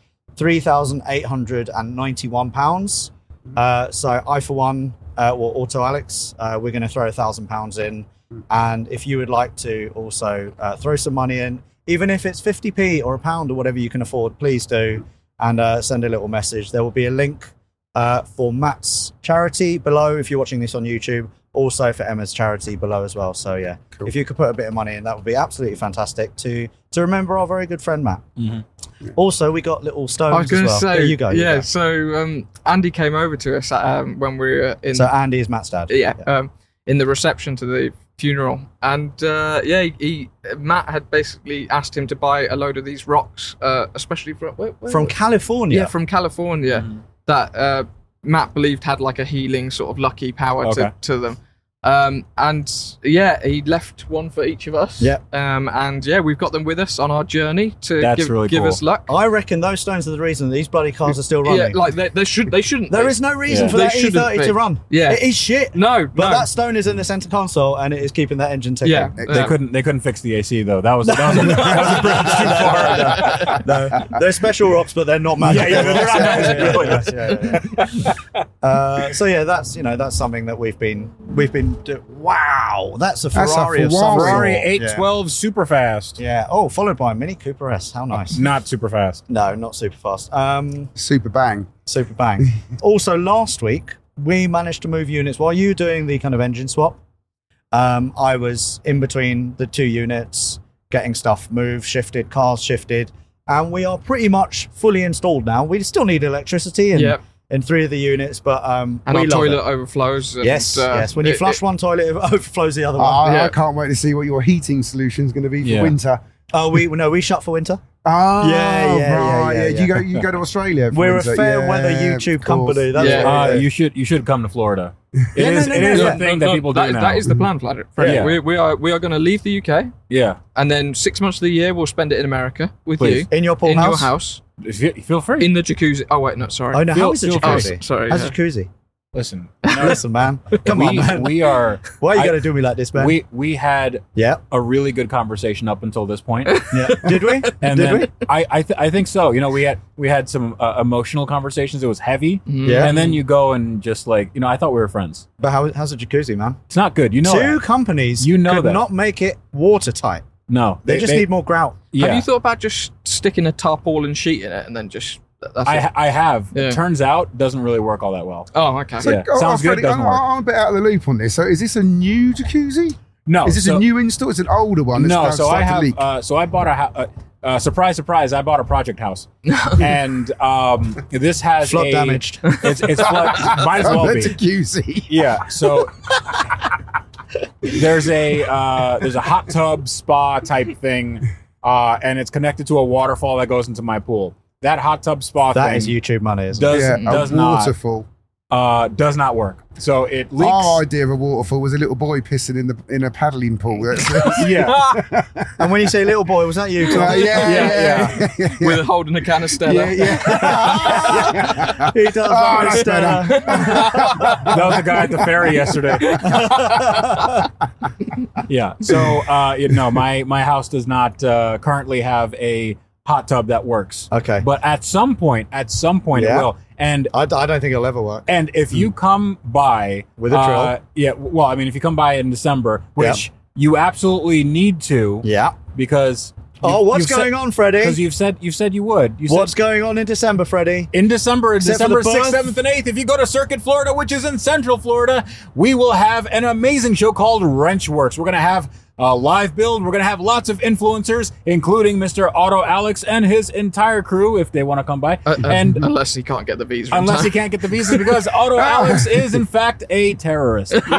£3,891. So I, for one, Auto Alex, we're going to throw £1,000 in. And if you would like to also throw some money in, even if it's 50p or £1 or whatever you can afford, please do. And send a little message. There will be a link for Matt's charity below if you're watching this on YouTube. Also for Emma's charity below as well. So yeah, cool. If you could put a bit of money in, that would be absolutely fantastic to remember our very good friend Matt. Mm-hmm. Yeah. Also, we got little stones. I was going to say, there you go. So Andy came over to us when we were in. So Andy is Matt's dad. Yeah. In the reception to the funeral, and Matt had basically asked him to buy a load of these rocks, especially from California. Yeah, from California, that Matt believed had a healing sort of lucky power to them. And he left one for each of us. Yeah. And we've got them with us on our journey to give us luck. I reckon those stones are the reason these bloody cars are still running. Yeah, they shouldn't. There is no reason for that E30 to run. Yeah. It is shit. But that stone is in the center console and it is keeping that engine ticking. Yeah. They couldn't fix the AC though. That was a bridge too far. No, they're special rocks, but they're not magic. So yeah, that's something that we've been. Wow, that's a Ferrari of some Ferrari 812 Superfast. Yeah. Oh, followed by a Mini Cooper S. How nice. Not super fast. No, not super fast. Super bang. Super bang. Also, last week we managed to move units while you were doing the kind of engine swap. I was in between the two units, getting stuff moved, shifted, cars shifted, and we are pretty much fully installed now. We still need electricity in 3 of the units, but and our toilet overflows. And, yes. When you flush one toilet, it overflows the other one. I can't wait to see what your heating solution is going to be for winter. Oh, we shut for winter. Oh, yeah. You go to Australia. We're a fair weather YouTube company. That's you should come to Florida. It is a thing that people do now. That is the plan, Flatter. We are going to leave the UK. Yeah, and then 6 months of the year we'll spend it in America with you in your pool house. Your house. Feel free in the jacuzzi. Oh wait, no, sorry. Oh no, how is the jacuzzi? Oh, sorry, how's the jacuzzi? Listen, man. Come on, man. We are. Why are you gonna do me like this, man? We had a really good conversation up until this point. Yeah, did we? I think so. We had some emotional conversations. It was heavy. Yeah, and then you go and just I thought we were friends. But how's the jacuzzi, man? It's not good. Two companies could not make it watertight. No, they just need more grout. Yeah. Have you thought about just sticking a tarpaulin sheet in it and then just I have. Yeah. It turns out doesn't really work all that well. Oh, okay. So, sounds good. Doesn't work. I'm a bit out of the loop on this. So, is this a new jacuzzi? No. Is this a new install? It's an older one. No. So I have. So I bought surprise, surprise! I bought a project house, and this has flood damaged. It's flood. Might as well be jacuzzi. Yeah. So there's a hot tub spa type thing, and it's connected to a waterfall that goes into my pool. That hot tub spa that thing is YouTube money, isn't does, it? Yeah, does a waterfall. Does not work. So it leaks. Our idea of a waterfall was a little boy pissing in a paddling pool. Yeah. And when you say little boy, was that you, Tom? Yeah. With holding a can of Stella. Yeah. He does Stella. That was the guy at the ferry yesterday. Yeah. So my house does not currently have a hot tub that works. Okay. But at some point it will. And I don't think it'll ever work. And if you come by with a drill, if you come by in December, which you absolutely need to, because what's going on, Freddie? Because you've said you would. What's going on in December, Freddie? In December 6th, 7th, and 8th, if you go to Circuit, Florida, which is in Central Florida, we will have an amazing show called Wrenchworks. We're going to have a live build. We're going to have lots of influencers, including Mr. Auto Alex and his entire crew, if they want to come by. And unless he can't get the visa. Unless he can't get the visa, because Auto Alex is, in fact, a terrorist. That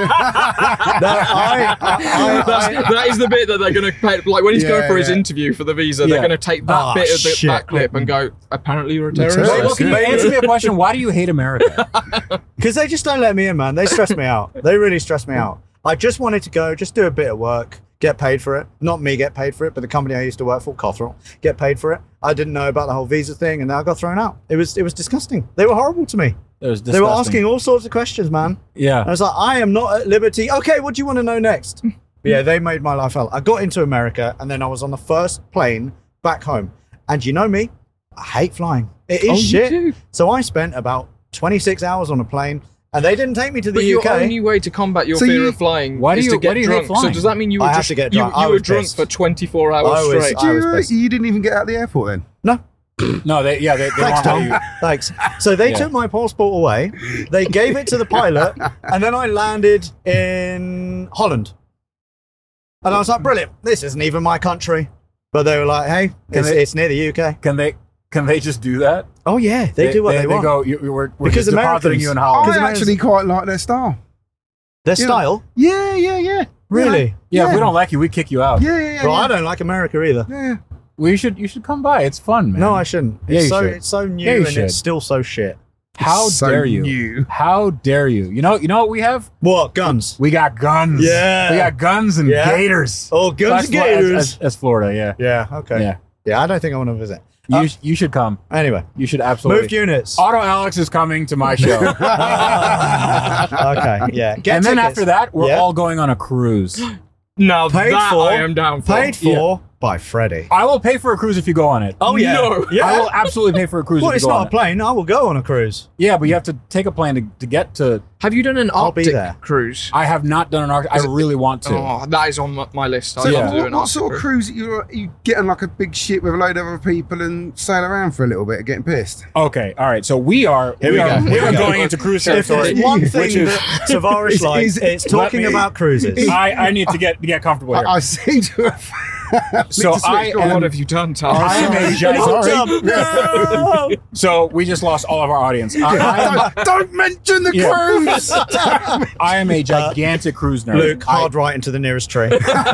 is the bit that they're going to pay. Like when he's going for his interview for the visa, they're going to take that bit of that clip and go, apparently you're a terrorist. Well, can you answer me a question? Why do you hate America? Because they just don't let me in, man. They stress me out. They really stress me out. I just wanted to go, just do a bit of work, get paid for it. Not me get paid for it, but the company I used to work for, Cothrell, get paid for it. I didn't know about the whole visa thing, and now I got thrown out. It was disgusting. They were horrible to me. They were asking all sorts of questions, man. Yeah. And I was like, I am not at liberty. Okay, what do you want to know next? Yeah, they made my life hell. I got into America, and then I was on the first plane back home. And you know me, I hate flying. It is shit. So I spent about 26 hours on a plane. And they didn't take me to the UK. Your only way to combat your fear of flying is to get drunk. So does that mean you were just you were drunk for 24 hours straight? You didn't even get out of the airport then? No. No, they Thanks, Tom. Thanks. So they took my passport away. They gave it to the pilot, and then I landed in Holland. And I was like, brilliant. This isn't even my country. But they were like, hey, it's near the UK. Can they just do that? Oh yeah, they do what they want. They go, we're because just depositing you in Holland. I actually quite like their style. Their style? Yeah. Really? Yeah, if we don't like you, we kick you out. Yeah. Well, I don't like America either. Yeah. Well, you should come by. It's fun, man. No, I shouldn't. It's so new and it's still so shit. How dare you? New. How dare you? You know what we have? What? Guns. We got guns. Yeah. We got guns and gators. Oh, guns and gators. As Florida, yeah. Yeah, okay. Yeah, I don't think I want to visit. You should come. Anyway. You should absolutely. Moved units. Auto Alex is coming to my show. Okay, yeah. And then after that, we're all going on a cruise. No, I am down for. Paid for by Freddie. I will pay for a cruise if you go on it. Oh, yeah. No. Yeah. I will absolutely pay for a cruise if you go on it. Well, it's not a plane. I will go on a cruise. Yeah, but you have to take a plane to get to... Have you done an Arctic cruise? I have not done an Arctic. I really want to. Oh, that is on my list. So what sort of cruise you get on, like a big ship with a load of other people and sail around for a little bit getting pissed? Okay, all right. So we are going into cruise territory. If there's one thing that Tavares likes, it's talking about cruises. I need to get comfortable here. I seem to have... So what have you done, Tom? I am a giant. So we just lost all of our audience. Don't mention the cruise. I am a gigantic cruise nerd. Luke, hard right into the nearest tree.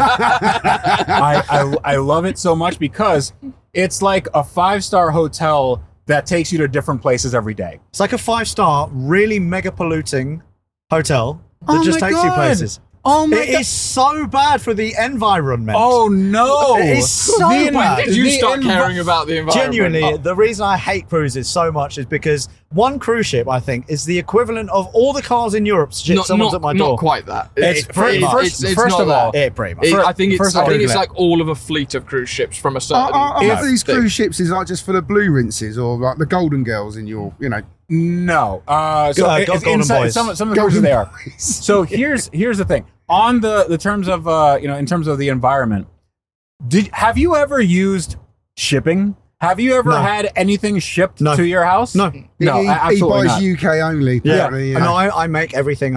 I love it so much because it's like a 5-star hotel that takes you to different places every day. It's like a 5-star, really mega polluting hotel that just takes you places. Oh my God. It is so bad for the environment. Oh no. It is so bad. Did you start caring about the environment? Genuinely, the reason I hate cruises so much is because one cruise ship, I think, is the equivalent of all the cars in Europe. Someone's at my door. Not quite that. It's pretty much. First of all, pretty much. I think it's like all of a fleet of cruise ships from a certain. Are these cruise ships is like just for the blue rinses or like the Golden Girls in your, No. Golden Boys. Some of the cruises they are. So here's the thing. On the terms of in terms of the environment, have you ever used shipping? Have you ever had anything shipped to your house? No. He absolutely buys not. UK only. Apparently, No, I make everything.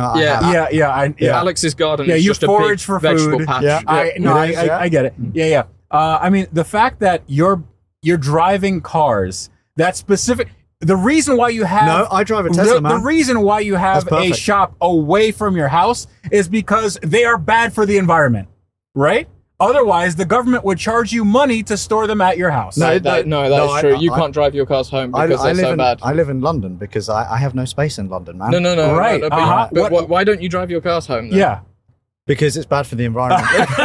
Alex's garden is you just a forage big for vegetable food. patch. Yeah. I get it. Yeah. I mean, the fact that you're driving cars that specific. The reason why you have No, I drive a Tesla, man. The reason why you have That's a perfect. shop away from your house is because they are bad for the environment, right? Otherwise, the government would charge you money to store them at your house. That is true. You can't drive your cars home because they're so bad. I live in London because I have no space in London, man. No. Right. But why don't you drive your cars home then? Yeah. Because it's bad for the environment.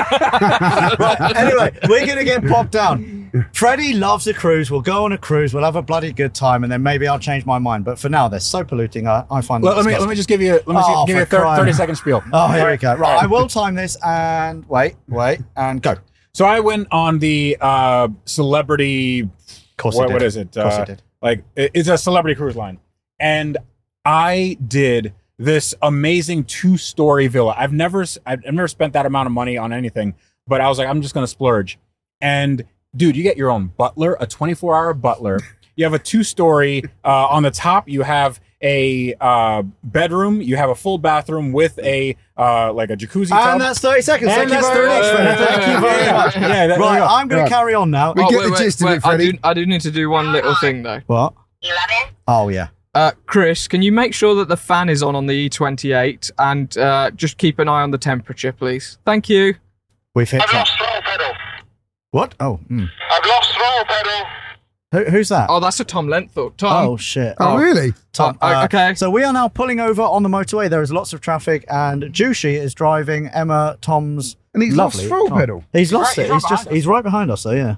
Right, anyway, we're going to get bogged down. Freddie loves a cruise. We'll go on a cruise. We'll have a bloody good time, and then maybe I'll change my mind. But for now, they're so polluting. I find them Let me just give you a 30-second spiel. Oh, here we go. Right, I will time this and wait, and go. So I went on the celebrity. Of course what is it? Of course I did. Like it's a celebrity cruise line, and I did this amazing 2-story villa. I've never spent that amount of money on anything, but I was like, I'm just gonna splurge. And dude, you get your own butler, a 24-hour butler. You have a 2-story. On the top, you have a bedroom. You have a full bathroom with a like a jacuzzi tub. And that's 30 seconds. And Thank you that's very much, 30 Freddie. Thank you very much. Yeah, there Right, you go. I'm going to carry on now. We get the gist of it, Freddie. I do need to do one little thing though. What? Oh, yeah. Chris, can you make sure that the fan is on the E28 and just keep an eye on the temperature, please? Thank you. We've hit I've that. lost throttle pedal. What? Oh. I've lost throttle pedal. Who's that? Oh, that's a Tom Lenthal. Tom. Oh, shit. Oh, really? Tom, okay. So we are now pulling over on the motorway. There is lots of traffic, and Juicy is driving Emma, Tom's. And he's lovely lost throttle Tom. pedal. He's lost Right, it. He's right behind us, so yeah.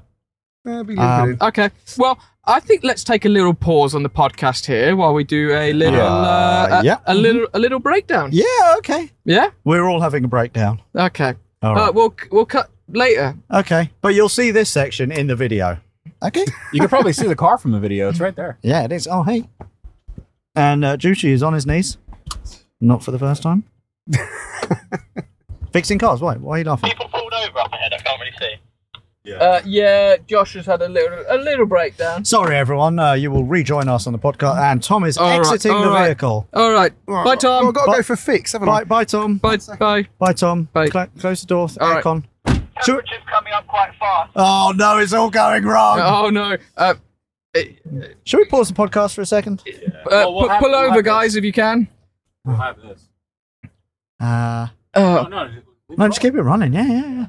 Okay. Well, I think let's take a little pause on the podcast here while we do a little, a little breakdown. Yeah, okay. Yeah. We're all having a breakdown. Okay. All right. We'll cut later. Okay, but you'll see this section in the video. Okay. You can probably see the car from the video. It's right there. Yeah, it is. Oh, hey. And Juicy is on his knees. Not for the first time. Fixing cars. Why are you laughing? People pulled over up ahead. I can't really see. Yeah, Josh has had a little breakdown. Sorry, everyone. You will rejoin us on the podcast, and Tom is exiting the vehicle. All right. Bye, Tom. Well, I've got to go for a fix, haven't I? Bye, Tom. Bye. Bye, Tom. Bye. Close the door. All right. Aircon. Temperature's coming up quite fast. Oh no, it's all going wrong. Oh no. Should we pause the podcast for a second? Pull over, guys, if you can. We'll have this. No, No, just keep it running. Yeah.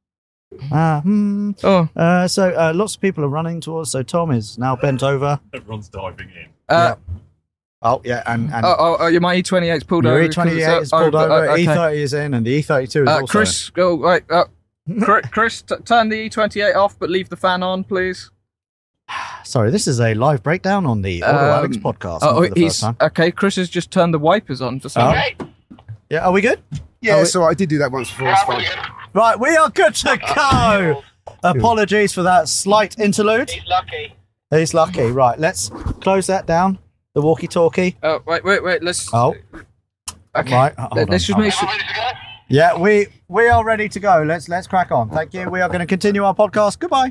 So lots of people are running towards. So Tom is now bent over. Everyone's diving in. Oh yeah, and your my E28's pulled your over. E28 is pulled over. Okay. E30 is in, and the E32 is also. Chris, go right. Chris, turn the E28 off, but leave the fan on, please. Sorry, this is a live breakdown on the Auto Alex podcast. not for the first time. Okay. Chris has just turned the wipers on for some. Yeah, are we good? Yeah, so I did do that once before. It's fine. Right, we are good to go. Apologies for that slight interlude. He's lucky. He's lucky. Right, let's close that down. The walkie-talkie. Oh, wait. Let's. Oh. Okay. Right. Let's just make sure. Ready to go? Yeah, we are ready to go. Let's crack on. Thank you. We are going to continue our podcast. Goodbye.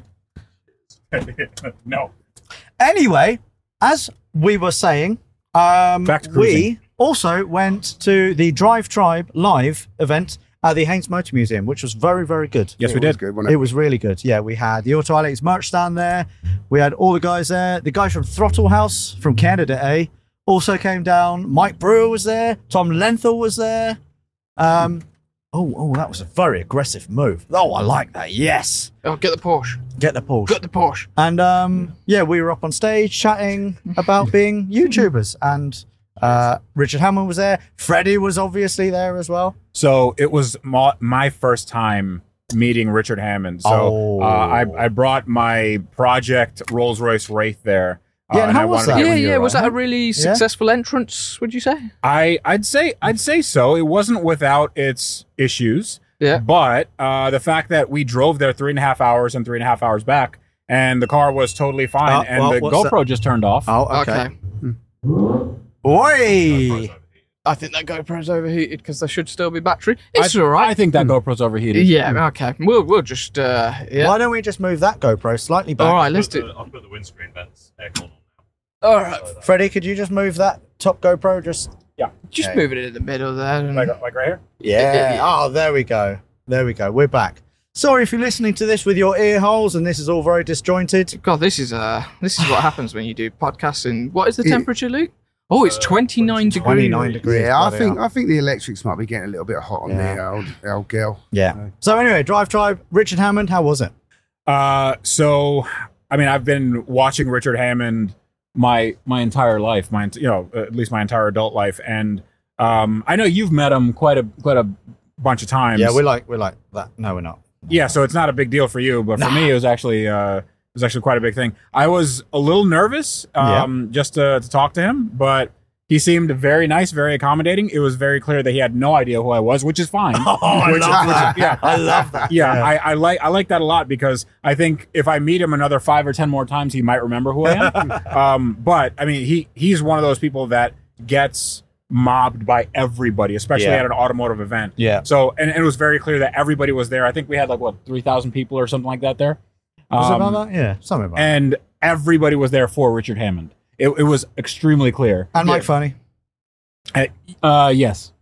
No. Anyway, as we were saying, we also went to the Drive Tribe live event at the Haynes Motor Museum, which was very, very good. Yes, we did. Good, wasn't it? It was really good. Yeah, we had the Auto Alex merch stand there. We had all the guys there. The guys from Throttle House from Canada also came down. Mike Brewer was there. Tom Lenthal was there. Oh, that was a very aggressive move. Oh, I like that. Yes. Oh, get the Porsche. Get the Porsche. Get the Porsche. And we were up on stage chatting about being YouTubers. And Richard Hammond was there. Freddie was obviously there as well. So it was my first time meeting Richard Hammond. So I brought my project Rolls-Royce Wraith there. Yeah, and how was that? Yeah. Was that a really successful entrance, would you say? I'd say so. It wasn't without its issues. Yeah. But the fact that we drove there 3.5 hours and 3.5 hours back, and the car was totally fine, and the GoPro just turned off. Oh, okay. Oi! I think that GoPro's overheated because there should still be battery. It's all right. I think that GoPro's overheated. Yeah, okay. We'll just, Why don't we just move that GoPro slightly back? All right, let's do... I've put the windscreen vents aircon on now. All right. Freddie, could you just move that top GoPro just... Yeah. Just move it in the middle there. And... Like right here? Yeah. Oh, there we go. There we go. We're back. Sorry if you're listening to this with your ear holes and this is all very disjointed. God, this is what happens when you do podcasts. And what is the temperature, Luke? Oh, it's 29 degrees. 29 degrees. Yeah, I think the electrics might be getting a little bit hot on the old girl. Yeah. So anyway, Drive Tribe, Richard Hammond, how was it? So, I mean, I've been watching Richard Hammond my entire life, at least my entire adult life, and I know you've met him quite a bunch of times. Yeah, we're like that. No, we're not. Yeah, so it's not a big deal for you, but for me, it was actually quite a big thing. I was a little nervous just to talk to him, but he seemed very nice, very accommodating. It was very clear that he had no idea who I was, which is fine. I love that. Yeah, I like that a lot because I think if I meet him another 5 or 10 more times, he might remember who I am. But I mean, he's one of those people that gets mobbed by everybody, especially at an automotive event. Yeah. So, and it was very clear that everybody was there. I think we had 3,000 people or something like that there. Was it about that? Yeah, something about that. And everybody was there for Richard Hammond. It was extremely clear. And Mike Funny. Yes.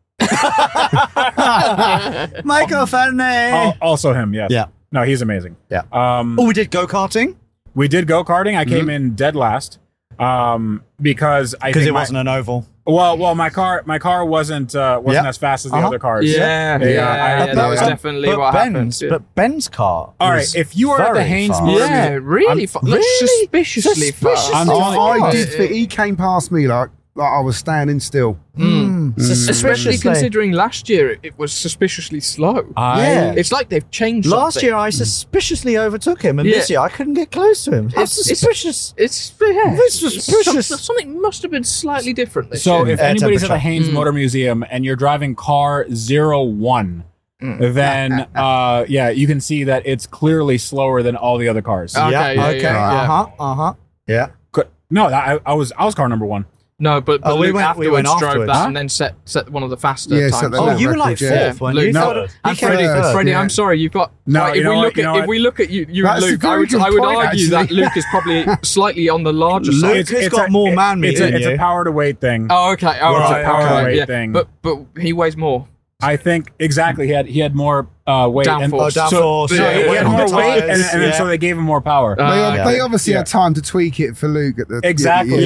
Michael Funny. Also him, yes. Yeah. No, he's amazing. Yeah. We did go-karting? We did go-karting. I came in dead last because it wasn't an oval. Well, my car wasn't as fast as the other cars. That was definitely what happened. But Ben's car. All right, if you are at the Haynes Motor, really suspiciously fast. He came past me like I was standing still. Especially considering last year it was suspiciously slow. It's like they've changed Last something. year I suspiciously overtook him, and this year I couldn't get close to him. It's suspicious. It's suspicious. Something must have been slightly different this So year. if anybody's at the Haynes Motor Museum and you're driving car 01, then you can see that it's clearly slower than all the other cars. Okay. Yeah. No, I was car number 1. No, but we Luke went afterwards drove that huh? and then set one of the faster times. You were like fourth, weren't you? No, and Freddie, I'm sorry, you've got. No, if we look at you and Luke, I would argue that Luke is probably slightly on the larger side. Luke has got more man-meat than you. It's a power to weight thing. Oh, okay. It's a power to weight thing. But he weighs more. I think exactly. He had more weight. Downforce. Downforce. He had more weight, and so they gave him more power. They obviously had time to tweak it for Luke at the exactly.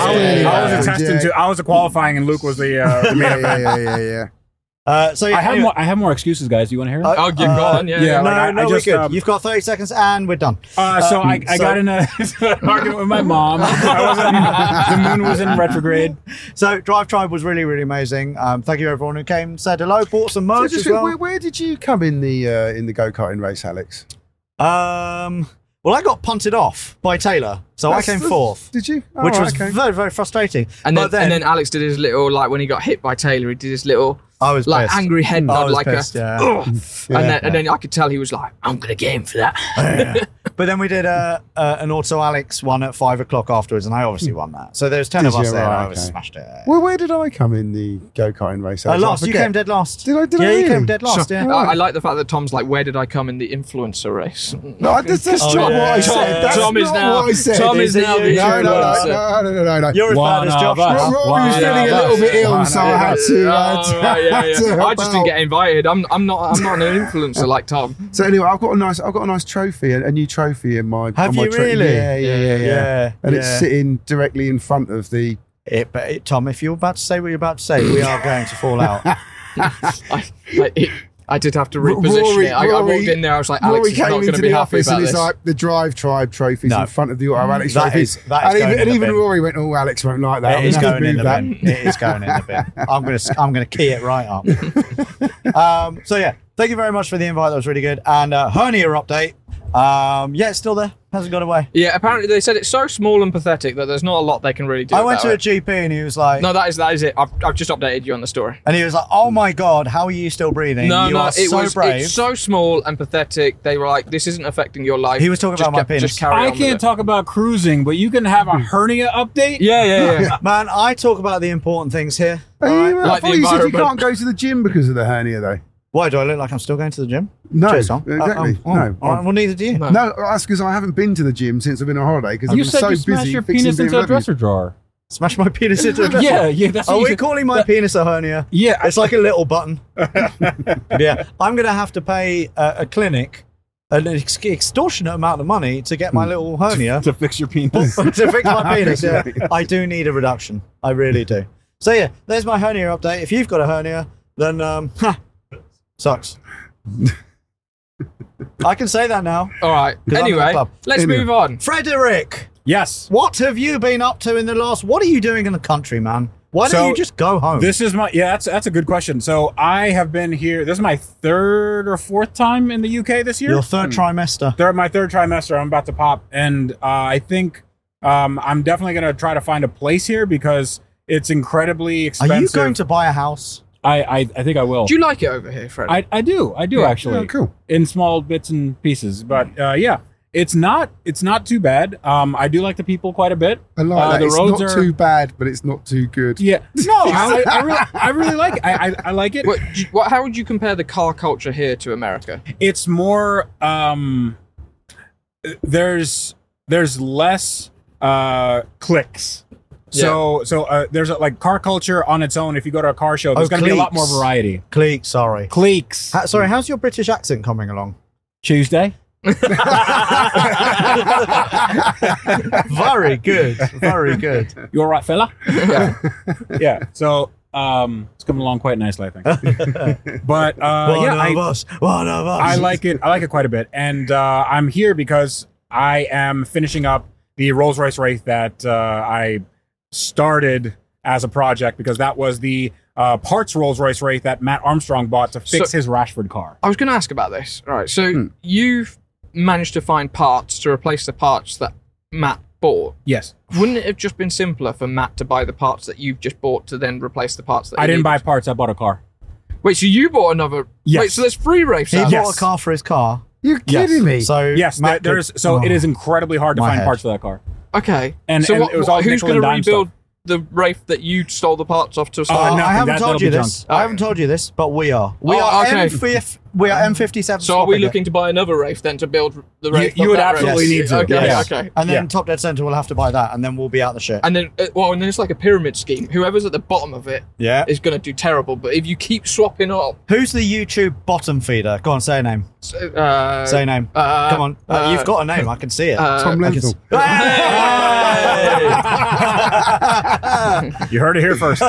I was a qualifying, and Luke was the main event. Yeah. I have more excuses, guys. Do you want to hear it? Oh, go on. Yeah. We're good. You've got 30 seconds, and we're done. I got in an argument with my mom. The moon was in retrograde. So Drive Tribe was really, really amazing. Thank you everyone who came, said hello, bought some merch as well. Where did you come in the go-karting race, Alex? Well, I got punted off by Taylor, so I came fourth. Did you? Which was very, very frustrating. And then Alex did his little, when he got hit by Taylor, he did his little pissed. Angry head nod, pissed, and then I could tell he was like, I'm gonna get him for that. But then we did an Auto Alex one at 5 o'clock afterwards, and I obviously won that. So there's 10 of us there, and I smashed it. Well, where did I come in the go-karting race? Last. You came dead last. Did I? You came dead last. Yeah. I like the fact that Tom's like, where did I come in the influencer race? No, that's not what I said. That's Tom is now. what I said. Tom is now the influencer. No. You're as bad as Josh. Rory was feeling a little bit ill, so I had to. I just didn't get invited. I'm not an influencer like Tom. So anyway, I've got a nice trophy, a new trophy in my. Have you really? Yeah. And it's sitting directly in front of the. Tom, if you're about to say what you're about to say, we are going to fall out. I did have to reposition it. I walked in there. I was like, Alex is not going to be happy about this. It's like the Drive Tribe trophies in front of the Auto Alex trophies. And even Rory went, "Oh, Alex won't like that." It is going in the bin. It is going in the bin. I'm gonna key it right up. So yeah, thank you very much for the invite. That was really good. And hernia update. Yeah, it's still there. Hasn't gone away. Yeah, apparently they said it's so small and pathetic that there's not a lot they can really do. I went to a GP and he was like, "No, that is it. I've just updated you on the story." And he was like, "Oh my god, how are you still breathing? You are so brave." It's so small and pathetic. They were like, "This isn't affecting your life." He was talking about my penis. Just carry on. I can't talk about cruising, but you can have a hernia update. Yeah. Man, I talk about the important things here. I thought you said you can't go to the gym because of the hernia, though. Why do I look like I'm still going to the gym? No, Cheers, Tom. exactly. No. All right, well, neither do you. No, that's because I haven't been to the gym since I've been on holiday because You I've been said so you busy smashed your fixing penis into a BMWs. dresser drawer. Smash my penis into a dresser. Yeah. That's what Are you we said. calling my penis a hernia? Yeah. It's like a little button. Yeah. I'm going to have to pay a clinic an extortionate amount of money to get my little hernia. to fix your penis. To fix my penis, yeah. I do need a reduction. I really do. So, yeah, there's my hernia update. If you've got a hernia, then, sucks. I can say that now. All right. 'Cause I'm in the Anyway, club. let's move on. Frederick, Yes. what have you been up to in the last... What are you doing in the country, man? Why don't you just go home? This is my that's a good question. So I have been here. This is my third or fourth time in the UK this year. Your third trimester. My third trimester. I'm about to pop, and I think I'm definitely going to try to find a place here because it's incredibly expensive. Are you going to buy a house? I think I will. Do you like it over here, Fred? I do actually. Oh, cool. In small bits and pieces, but yeah, it's not too bad. I do like the people quite a bit. I like that. The It's roads not are too bad, but it's not too good. Yeah, no, I really like it. I like it. How would you compare the car culture here to America? It's more there's less clicks. So there's like car culture on its own. If you go to a car show, there's going to be a lot more variety. Cliques, sorry. Cliques. Sorry, how's your British accent coming along? Tuesday. Very good. Very good. You all right, fella? Yeah. So it's coming along quite nicely, I think. But One of us. I like it. I like it quite a bit, and I'm here because I am finishing up the Rolls-Royce Wraith that I started as a project because that was the parts Rolls-Royce Wraith that Matt Armstrong bought to fix his Rashford car. I was going to ask about this. All right, so you've managed to find parts to replace the parts that Matt bought. Yes. Wouldn't it have just been simpler for Matt to buy the parts that you've just bought to then replace the parts that I didn't buy parts, I bought a car. Wait, so you bought another... Yes. Wait, so there's 3 Wraiths He out? bought a car for his car. You're kidding me. So Yes, Matt it is incredibly hard to My find head. parts for that car. Okay. And so it was all who's nickel going and to dime rebuild stuff. the Wraith that you stole the parts off to start? nothing. I haven't That'll told you be this. junk. I haven't told you this, but we are. We are okay. M57. So are we swapping it. looking to buy another Wraith then to build the Wraith? you of would that absolutely Wraith? need to. Okay, Yes. okay. And then Top Dead Center will have to buy that, and then we'll be out the shit. And then, and then it's like a pyramid scheme. Whoever's at the bottom of it Yeah. is going to do terrible. But if you keep swapping up, Who's the YouTube bottom feeder? Go on, say a name. Say a name. Come on. You've got a name. I can see it. Tom I can Lenthal. You heard it here first.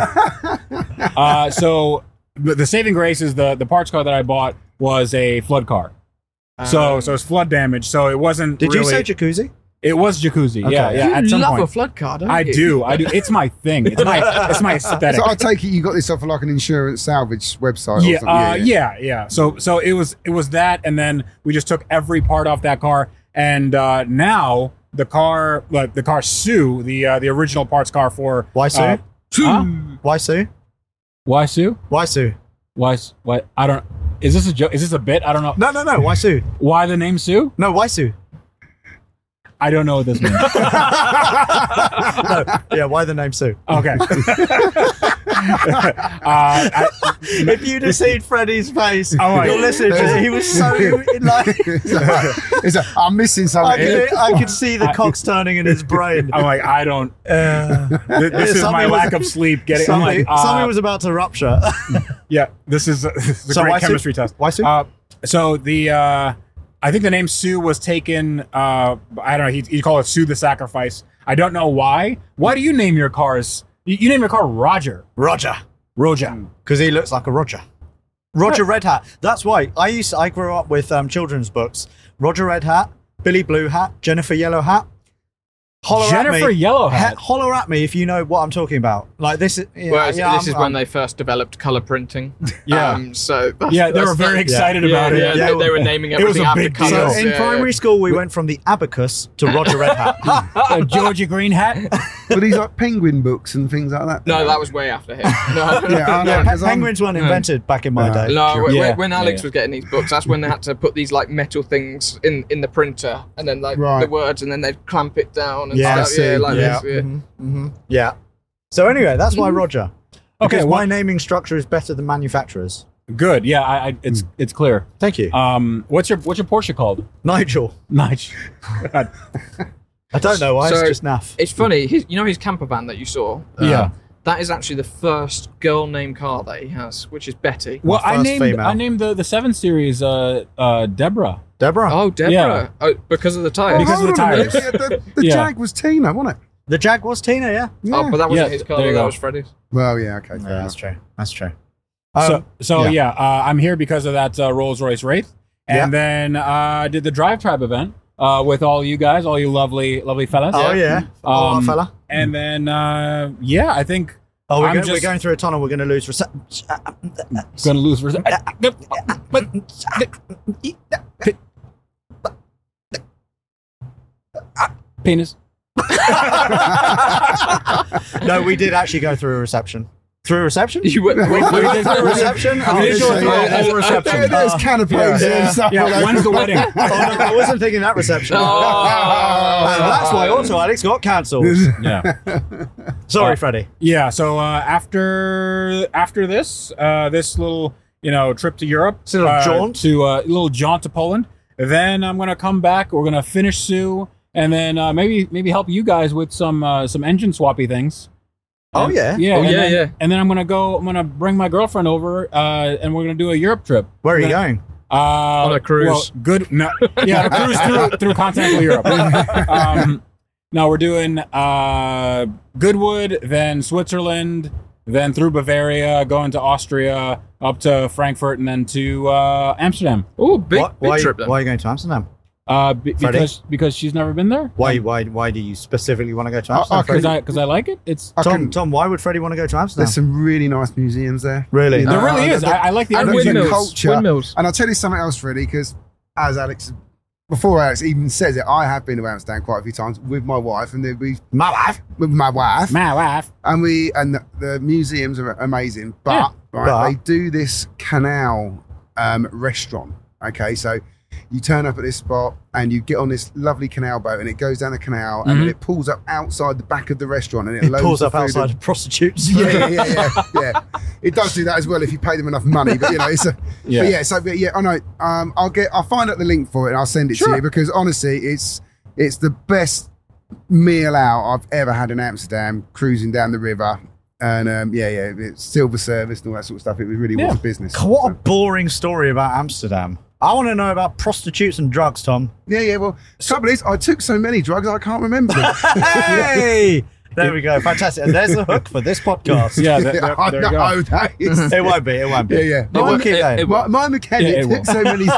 So the saving grace is the parts car that I bought was a flood car. So it's flood damage. So it wasn't. Did really, you say jacuzzi? it was jacuzzi? Yeah, Okay. yeah. you At some love point, a flood car, don't I you? do. It's my thing. It's my aesthetic. So I take it you got this off of like an insurance salvage website or Yeah, something. yeah. So it was that, and then we just took every part off that car, and now the car Sue, the original parts car for Why Sue? Why Sue? Why Sue? Why Sue? Why? I don't. Is this a joke? Is this a bit? I don't know. No. Why Sue? Why the name Sue? No, why Sue? I don't know what this means. No. Yeah, why the name Sue? Okay. If you'd have seen Freddie's face, my- you're listening to it. He was so like. I'm missing something here. I could see the cogs turning in his brain. I'm like, I don't. This is my Something lack was- of sleep. Getting. I'm like, Something was about to rupture. yeah. This is a So great why Sue? chemistry test. Why Sue? So I think the name Sue was taken. I don't know. He called it Sue the Sacrifice. I don't know why. Why do you name your cars? You name your car Roger. Roger. Roger. Because he looks like a Roger. Roger Red Hat. That's why I grew up with children's books. Roger Red Hat, Billy Blue Hat, Jennifer Yellow Hat, Jennifer Yellowhead. Holler at me if you know what I'm talking about. Like this is. This is when they first developed color printing. So they were very excited about it. Yeah, they were naming everything after colors. So in primary school, we went from the abacus to Roger Red Hat, Georgia Green Hat. But these like penguin books and things like that. No, that was way after him. Penguins weren't invented back in my day. No, when Alex was getting these books, that's when they had to put these like metal things in the printer, and then like the words, and then they'd clamp it down and stuff. So anyway, that's why Roger. Okay, my naming structure is better than manufacturers. Good. Yeah, it's clear. Thank you. What's your Porsche called? Nigel. I don't know why. It's just naff. It's funny. His camper van that you saw. That is actually the first girl name car that he has, which is Betty. Well, I named the 7 Series Deborah. Deborah? Oh, Deborah. Yeah. Oh, because of the tires. Because of the tires. The Jag was Tina, wasn't it? The Jag was Tina, yeah. Oh, but that wasn't his car. That was Freddie's. Well, yeah, okay. That's true. That's true. I'm here because of that Rolls-Royce Wraith. And then did the Drive Tribe event with all you guys, all you lovely fellas. Oh, yeah. Fella. And then, I think... we're going through a tunnel. We're going to lose reception. Going to lose reception. Penis. No, we did actually go through a reception. Through a reception? We did through a reception? There's canopies and stuff. When's the wedding? I wasn't thinking that reception. That's why also Alex got cancelled. Yeah. Sorry, Freddie. Yeah, so after this, this little trip to Europe, jaunt little jaunt to Poland, then I'm gonna come back. We're gonna finish Sue, and then maybe help you guys with some engine swappy things. Oh yeah, And then I'm gonna bring my girlfriend over, and we're gonna do a Europe trip. Where are you going? On a cruise. A cruise through continental Europe. No, we're doing Goodwood, then Switzerland, then through Bavaria, going to Austria, up to Frankfurt, and then to Amsterdam. Oh, big trip then. Why are you going to Amsterdam? Because she's never been there. Why do you specifically want to go to Amsterdam? Because I like it. It's Tom. Why would Freddie want to go to Amsterdam? There's some really nice museums there. Really, there really is. I like the culture. Windmills. And I'll tell you something else, Freddie, because as before Alex even says it, I have been to Amsterdam quite a few times with my wife, and my wife, and the museums are amazing. But they do this canal restaurant. Okay, so you turn up at this spot and you get on this lovely canal boat, and it goes down the canal, and then it pulls up outside the back of the restaurant, and it pulls up outside of prostitutes. Yeah. It does do that as well if you pay them enough money. But it's I know. I'll find out the link for it and I'll send it to you, because honestly, it's the best meal out I've ever had in Amsterdam, cruising down the river. And it's silver service and all that sort of stuff. It really was business. What a boring story about Amsterdam. I want to know about prostitutes and drugs, Tom. Yeah. Well, the trouble is, I took so many drugs I can't remember them. Hey, there we go, fantastic. And there's the hook for this podcast. Yeah, there you go. It won't be. Yeah. My mechanic took so many.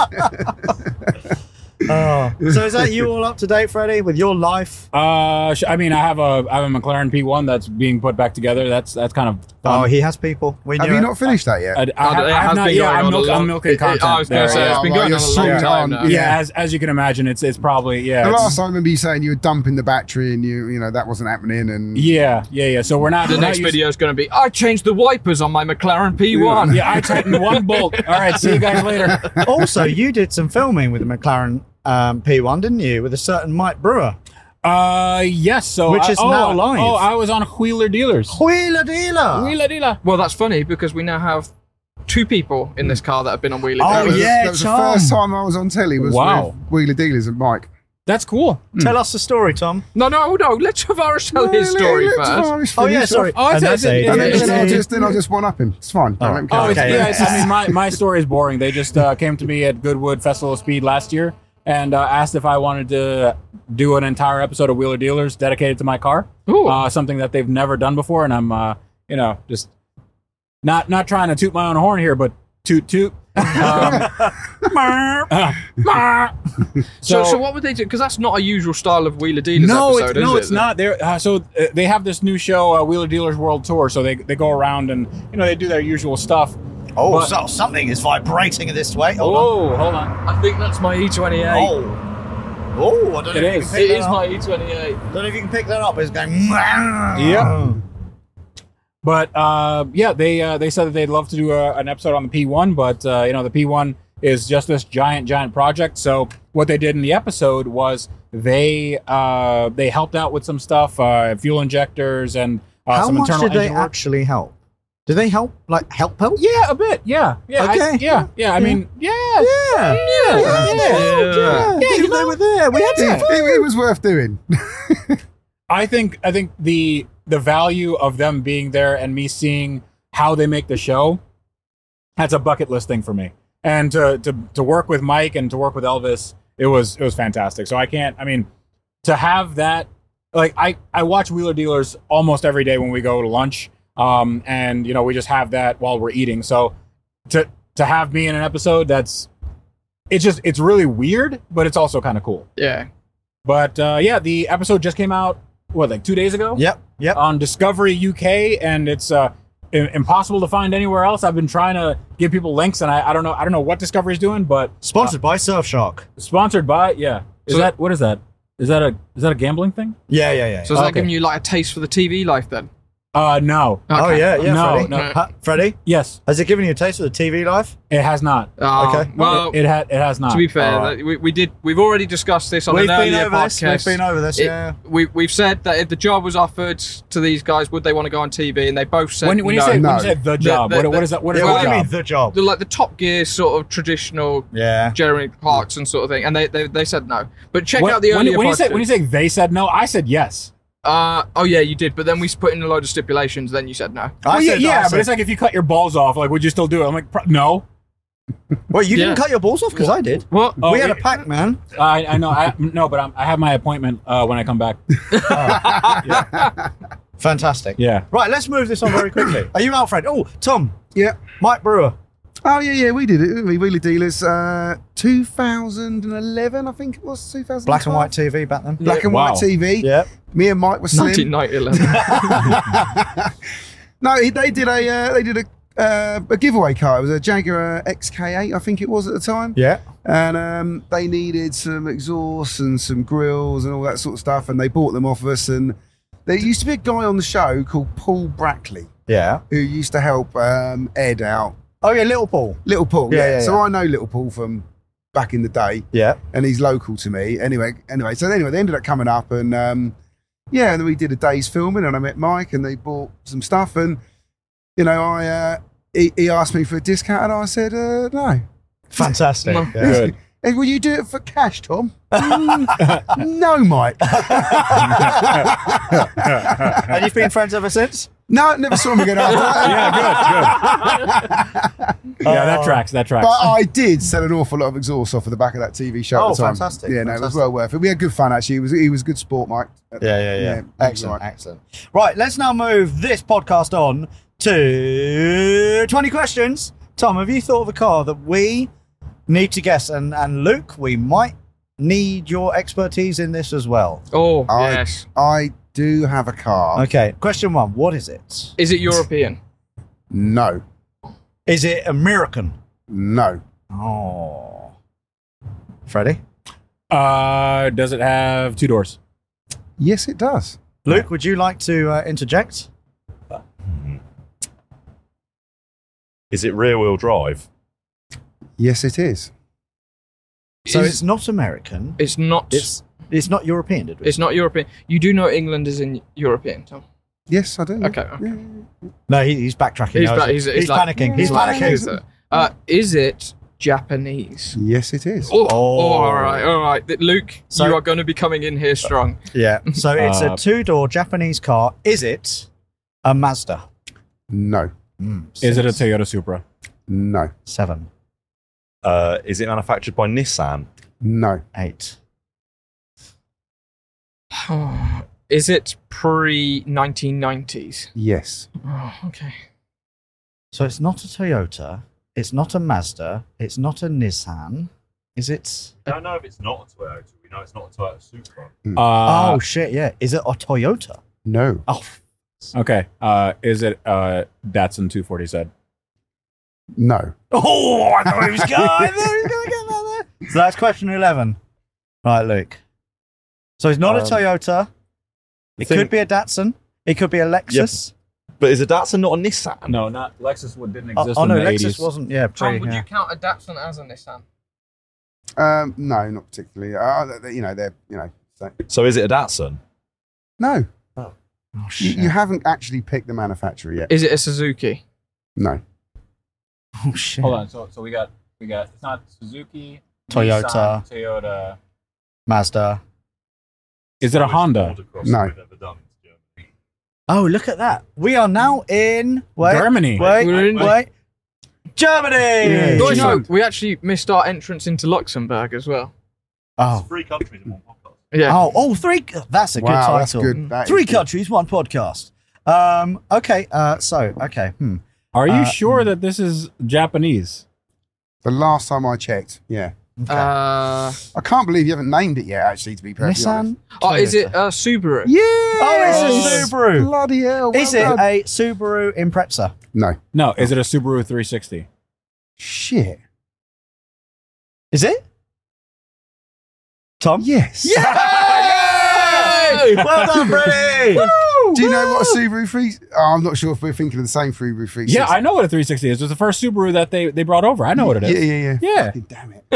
So is that you all up to date, Freddie, with your life? I have a McLaren P1 that's being put back together. That's kind of fun. Oh, he has people. Have you not finished that yet? I have not yet. I'm milking content. I was going to say, it's been going on a long time now. Yeah, as you can imagine, it's probably, The last time I remember you saying you were dumping the battery and you that wasn't happening. And Yeah. So we're not. The next video is going to be, I changed the wipers on my McLaren P1. Yeah, I tightened one bolt. All right, see you guys later. Also, you did some filming with the McLaren P1, didn't you, with a certain Mike Brewer? Yes. So which is now live. Oh, I was on Wheeler Dealers. Wheeler Dealer. Well, that's funny because we now have 2 people in this car that have been on Wheeler Dealers. Dealers. Yeah, that was the first time I was on telly was with Wheeler Dealers and Mike. That's cool. Tell us the story, Tom. No. Let Tavares tell his story first. Sorry. Then I'll just one up him. It's fine. My story is boring. They just came to me at Goodwood Festival of Speed last year and asked if I wanted to do an entire episode of Wheeler Dealers dedicated to my car. Something that they've never done before, and I'm just not trying to toot my own horn here, but toot toot. So what would they do? Because that's not a usual style of Wheeler Dealers episode, is it? No, it's not. They have this new show, Wheeler Dealers World Tour. So they go around and they do their usual stuff. Oh, so something is vibrating this way. Hold on. I think that's my E28. Oh, I don't know if you can pick It that is up. my E28. Don't know if you can pick that up. It's going. Yeah. But they said that they'd love to do an episode on the P1, but the P1 is just this giant project. So what they did in the episode was they helped out with some stuff, fuel injectors and How some much internal did they engine work. actually help? Did they help? Like help? Yeah, a bit. Yeah. Okay. I mean, Yeah. They were there. We had to. It was worth doing. I think the value of them being there and me seeing how they make the show, that's a bucket list thing for me. And to work with Mike and to work with Elvis, it was fantastic. So to have that, like I watch Wheeler Dealers almost every day when we go to lunch. And we just have that while we're eating. So to have me in an episode, it's really weird, but it's also kind of cool. Yeah. But the episode just came out, 2 days ago? Yep. On Discovery UK, and it's impossible to find anywhere else. I've been trying to give people links, and I don't know what Discovery's doing, but Sponsored by Surfshark. Sponsored by, yeah. What is that? Is that a gambling thing? Yeah. So is that giving you like a taste for the TV life then? No. Okay. Oh yeah, No, Freddie. no. Freddie, Yes, has it given you a taste of the TV life? it has not. Okay. Well, It has not. to be fair, All right. we've already discussed this on We've an been earlier over this. podcast. We've been over this. Yeah. We've said that if the job was offered to these guys, would they want to go on TV? And they both said when no. you say No. the job, what is that? What is Yeah, the what do you job? mean the job? They're like the Top Gear sort of traditional Yeah. Jeremy Clarkson sort of thing, and they said no. But check out the earlier when you podcast. say they said no, I said yes. Oh yeah, you did. But then we put in a load of stipulations. Then you said no. I said no, I but said- it's like if you cut your balls off, like would you still do it? I'm like, no. Well, you Yeah. didn't cut your balls off because I did. What? Oh, We had a pact, man. I know. But I have my appointment when I come back. Fantastic. Yeah. Right, let's move this on very quickly. Are you Alfred? Oh, Tom. Yeah. Mike Brewer. Oh, yeah, we did it, didn't we? Wheeler Dealers, 2011, I think it was, 2012. Black and white TV back then. Black and Wow. white TV. Yeah. Me and Mike were slim. 1990. No, they did a giveaway car. It was a Jaguar XK8, I think it was at the time. Yeah. And they needed some exhausts and some grills and all that sort of stuff, and they bought them off us. And there used to be a guy on the show called Paul Brackley Yeah. who used to help Ed out. Oh, yeah, Little Paul. Little Paul, Yeah. So I know Little Paul from back in the day, Yeah. and he's local to me. Anyway, they ended up coming up, and and then we did a day's filming, and I met Mike, and they bought some stuff, and he asked me for a discount, and I said no. Fantastic. No. Yeah. Good. And will you do it for cash, Tom? No, Mike. And you've been friends ever since? No, never saw him again after that. Yeah, good. Yeah, that tracks. But I did sell an awful lot of exhaust off of the back of that TV show Oh, at the time. fantastic, Yeah, no, it was fantastic. well worth it. We had good fun, actually. He was a good sport, Mike. Yeah. he was Excellent, all right. excellent. Right, let's now move this podcast on to 20 questions. Tom, have you thought of a car that we need to guess? And Luke, we might need your expertise in this as well. Oh I- yes. I do have a car. Okay, question one. What is it? Is it European? No. Is it American? No. Oh. Freddie? Does it have 2 doors? Yes, it does. Luke, would you like to interject? Is it rear wheel drive? Yes, it is. So Is- it's not American. It's not. It's not European, did we? It's not European. You do know England is in European, Tom. Yes, I do. Okay. Yeah. No, he's backtracking. He's now, back- isn't he? he's He's like- panicking. He's like- panicking. Is it Japanese? Yes, it is. Oh, Oh. all right. Luke, So- you are going to be coming in here strong. Yeah. So it's a 2-door Japanese car. Is it a Mazda? No. Is it a Toyota Supra? No. 7, Is it manufactured by Nissan? No. 8. Is it pre-1990s? Yes. Oh, okay. So it's not a Toyota. It's not a Mazda. It's not a Nissan. Is it? I don't know if it's not a Toyota. We know it's not a Toyota Supra. Oh shit! Yeah. Is it a Toyota? No. Oh. Okay. Is it Datsun 240Z? No. Oh, I thought he was going. I thought he was going to get that there. So that's question 11. Right, Luke. So it's not a Toyota. It could be a Datsun. It could be a Lexus. Yep. But is a Datsun not a Nissan? No, not Lexus. didn't exist Oh in no, the Lexus 80s. wasn't. Yeah, Tom, would you count a Datsun as a Nissan? No, not particularly. They're So is it a Datsun? No. Oh shit. You haven't actually picked the manufacturer yet. Is it a Suzuki? No. Oh shit. Hold on. So we got. It's not Suzuki, Toyota. Nissan, Toyota, Mazda. Is it a Honda? No. Oh, look at that. We are now in Germany. Wait. Germany. Yeah. Do you know, we actually missed our entrance into Luxembourg as well. Oh. 3 countries in one podcast. Yeah. Oh, 3. That's a good Wow, title. that's good. That is 3 good. countries, 1 podcast. Okay. Okay. Are you sure that this is Japanese? The last time I checked, yeah. I can't believe you haven't named it yet, actually, to be perfectly Nissan. honest. Oh, is it Subaru? Yeah! Oh, it's a Subaru. Bloody hell. Is well it done. a Subaru Impreza? No. No. Is it a Subaru 360? Shit. Is it? Tom? Yes. Yay! Well done, Freddie! Do you know what a Subaru 3... Oh, I'm not sure if we're thinking of the same Subaru 360. Yeah, I know what a 360 is. It was the first Subaru that they brought over. I know what it is. Yeah. Yeah. Fucking damn it.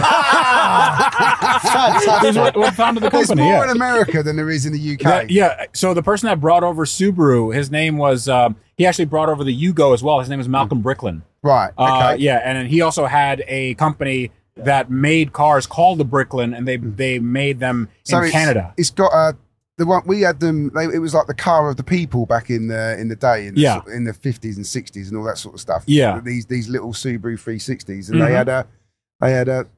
Fantastic. What founded the There's company? more Yeah. in America than there is in the UK. Yeah. So the person that brought over Subaru, his name was. He actually brought over the Yugo as well. His name was Malcolm Bricklin. Right, okay. Yeah, and then he also had a company that made cars called the Bricklin, and they made them in Canada. It's got the one we had them. It was like the car of the people back in the day, in the 50s and 60s and all that sort of stuff. Yeah, these little Subaru 360s, and they had a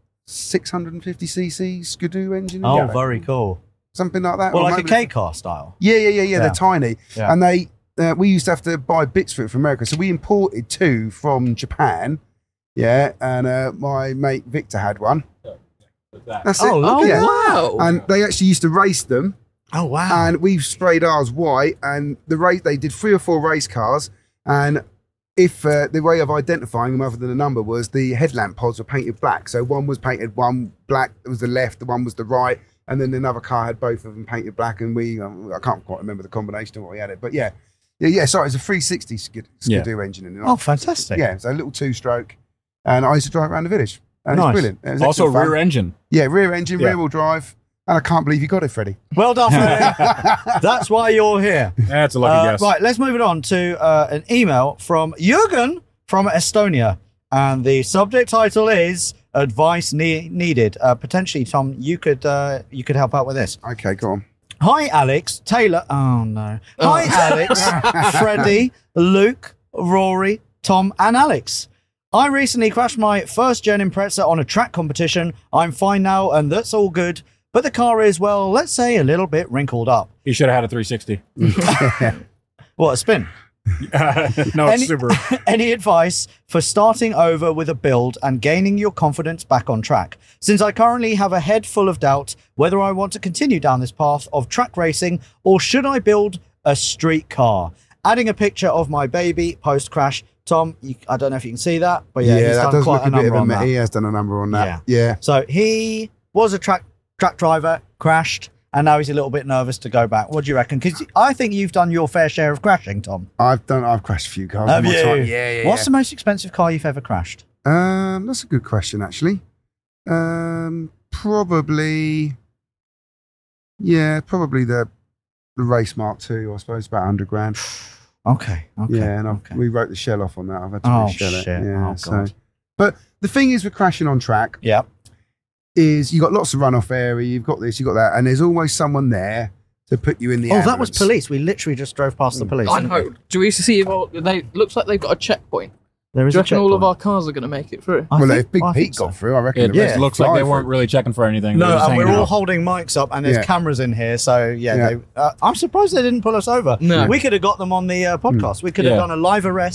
650cc Skidoo engine. Oh, very cool. Something like that. Well, or like a maybe- K-car style. Yeah. They're tiny, Yeah. and we used to have to buy bits for it from America, so we imported 2 from Japan. Yeah, and my mate Victor had one. That's it. look at wow. And they actually used to race them. Oh, wow. And we sprayed ours white, and they did 3 or 4 race cars, and if the way of identifying them other than a number was the headlamp pods were painted black. So one was painted one black, it was the left, the one was the right, and then another car had both of them painted black, and I can't quite remember the combination of what we had it, but yeah, sorry, it's a 360 Skidoo engine in it. Oh, fantastic. Yeah, so a little 2-stroke, and I used to drive around the village, and Nice. it's brilliant. It was also excellent fun. rear engine. Yeah, rear engine, Yeah. rear wheel drive, and I can't believe you got it, Freddie. Well done, Freddie. That's why you're here. That's a lucky guess. Right, let's move it on to an email from Jürgen from Estonia. And the subject title is Advice Needed. Potentially, Tom, you could help out with this. Okay, go on. Hi, Alex. Taylor. Oh, no. Hi, Alex, Freddie, Luke, Rory, Tom, and Alex. I recently crashed my first gen Impreza on a track competition. I'm fine now, and that's all good. But the car is, well, let's say a little bit wrinkled up. He should have had a 360. What, a spin? No, it's Subaru. Any advice for starting over with a build and gaining your confidence back on track? Since I currently have a head full of doubt whether I want to continue down this path of track racing or should I build a street car? Adding a picture of my baby post-crash. Tom, I don't know if you can see that, but he's that done does quite look a a bit number of on that. He has done a number on that. Yeah. So he was a track driver, crashed, and now he's a little bit nervous to go back. What do you reckon? Because I think you've done your fair share of crashing, Tom. I've crashed a few cars. Have in my you? time. Yeah. What's the most expensive car you've ever crashed? That's a good question, actually. Probably the Race Mark II, I suppose, about 100 grand. Okay. Yeah, and we wrote the shell off on that. I've had to reshell it. Shit. Yeah, Oh, so. God. But the thing is with crashing on track, Yeah. is you got lots of runoff area, you've got this, you've got that, and there's always someone there to put you in the Oh, ambulance. that was police. We literally just drove past the police. I know. Do we see if they looks like they've got a checkpoint? There Do is you a reckon all of checkpoint. our cars are going to make it through? I Well, think- if Big I think Pete so. got through, I reckon It the rest looks would like they fly weren't through. really checking for anything. No, They're just and we're hanging all out. holding mics up, and there's Yeah. cameras in here. So Yeah. I'm surprised they didn't pull us over. No. We could have got them on the podcast. We could have Yeah. done a live arrest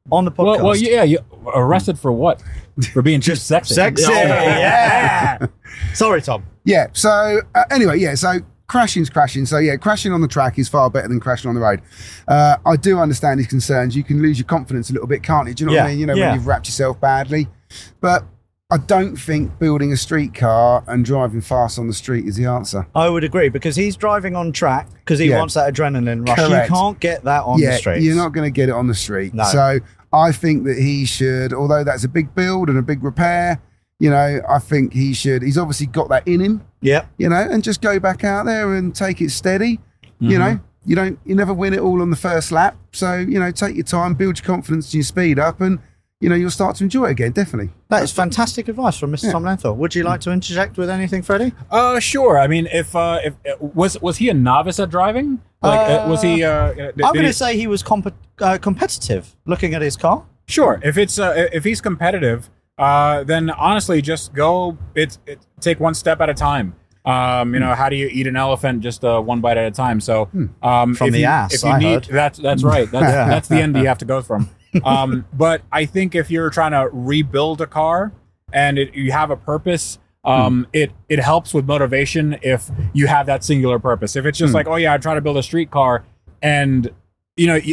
on the podcast. Well, yeah, you arrested for what? For being too sexy. Sexy, yeah. Sorry, Tom. Yeah. So anyway, yeah. So crashing's crashing. So yeah, crashing on the track is far better than crashing on the road. I do understand his concerns. You can lose your confidence a little bit, can't you? Do you know what I mean? You know, when you've wrapped yourself badly. But I don't think building a street car and driving fast on the street is the answer. I would agree, because he's driving on track because he wants that adrenaline rush. Correct. You can't get that on the street. You're not going to get it on the street. No. So I think that he should, although that's a big build and a big repair, you know, I think he should. He's obviously got that in him. Yeah. You know, and just go back out there and take it steady. You know, you never win it all on the first lap. So, you know, take your time, build your confidence and your speed up, and, you know, you'll start to enjoy it again, definitely. That is fantastic advice from Mr. Tom Lenthal. Would you like to interject with anything, Freddie? Sure. I mean, if was he a novice at driving? Like, was he? I'm going to say he was competitive. Looking at his car. Sure. If he's competitive, then honestly, just go. Take one step at a time. You know, how do you eat an elephant? Just one bite at a time. So from the ass. If you need, that's right. That's the end you have to go from. But I think if you're trying to rebuild a car and you have a purpose, it helps with motivation if you have that singular purpose. If it's just like, oh yeah, I'm trying to build a street car, and you know,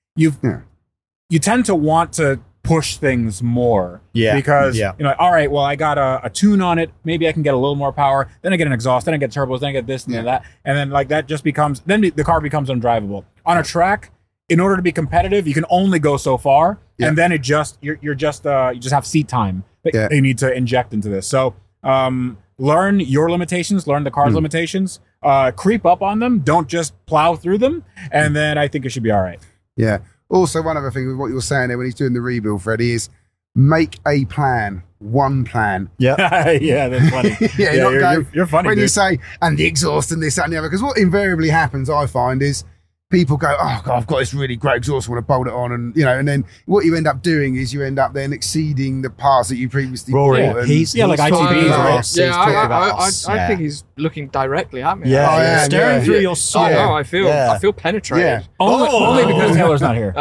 you tend to want to push things more. Because you know, all right, well, I got a tune on it, maybe I can get a little more power, then I get an exhaust, then I get turbos, then I get this and that, and then like that just becomes, then the car becomes undrivable. On a track, in order to be competitive, you can only go so far, and then you just have seat time that you need to inject into this. So learn your limitations, learn the car's limitations, creep up on them, don't just plow through them, and then I think it should be all right. Yeah. Also, one other thing with what you were saying there when he's doing the rebuild, Freddie, is make a plan. One plan. Yeah. Yeah, that's funny. You're funny. When you say, and the exhaust and this, that, and the other, because what invariably happens, I find, is people go, oh God, I've got this really great exhaust, I want to bolt it on, and you know, and then what you end up doing is you end up then exceeding the parts that you previously bought. Yeah, he's like ITBs, right? I think he's looking directly at me. Staring through your soul. I feel penetrated. Yeah. Only because Taylor's not here.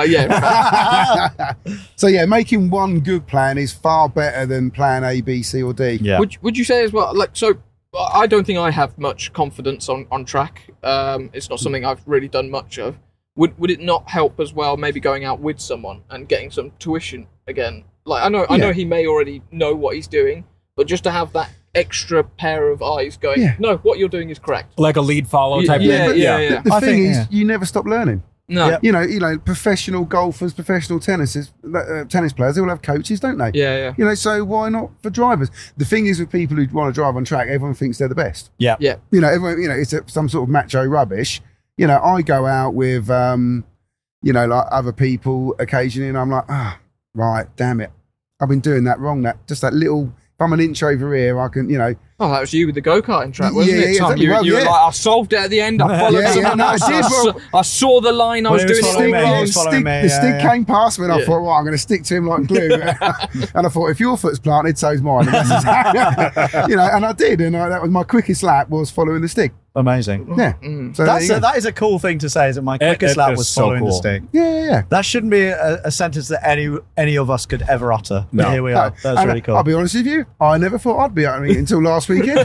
So yeah, making one good plan is far better than plan A, B, C, or D. Yeah. Would you say as well, like, so I don't think I have much confidence on track. It's not something I've really done much of. Would it not help as well, maybe going out with someone and getting some tuition again? Like, I know he may already know what he's doing, but just to have that extra pair of eyes going, no, what you're doing is correct. Like a lead follow type thing. The thing is, you never stop learning. No. You know, professional golfers, professional tennis players, they all have coaches, don't they? Yeah. You know, so why not for drivers? The thing is, with people who want to drive on track, everyone thinks they're the best. Yeah. You know, everyone, you know, it's some sort of macho rubbish. You know, I go out with, you know, like other people occasionally, and I'm like, right, damn it, I've been doing that wrong. That little. If I'm an inch over here, I can, you know. Oh, that was you with the go-karting track, wasn't it, Tom? Exactly. You were like, I solved it at the end. I followed someone else. I saw the line. I was doing it wrong. The stick came past me, and I thought, right, I'm going to stick to him like glue. And I thought, if your foot's planted, so's mine. You know, and I did, and that was my quickest lap was following the stick. Amazing. Yeah. So that is a cool thing to say, is that my quickest lap was following the stick. Yeah. That shouldn't be a sentence that any of us could ever utter. No. But here we are. That's really cool. I'll be honest with you, I never thought I'd be uttering it until last weekend.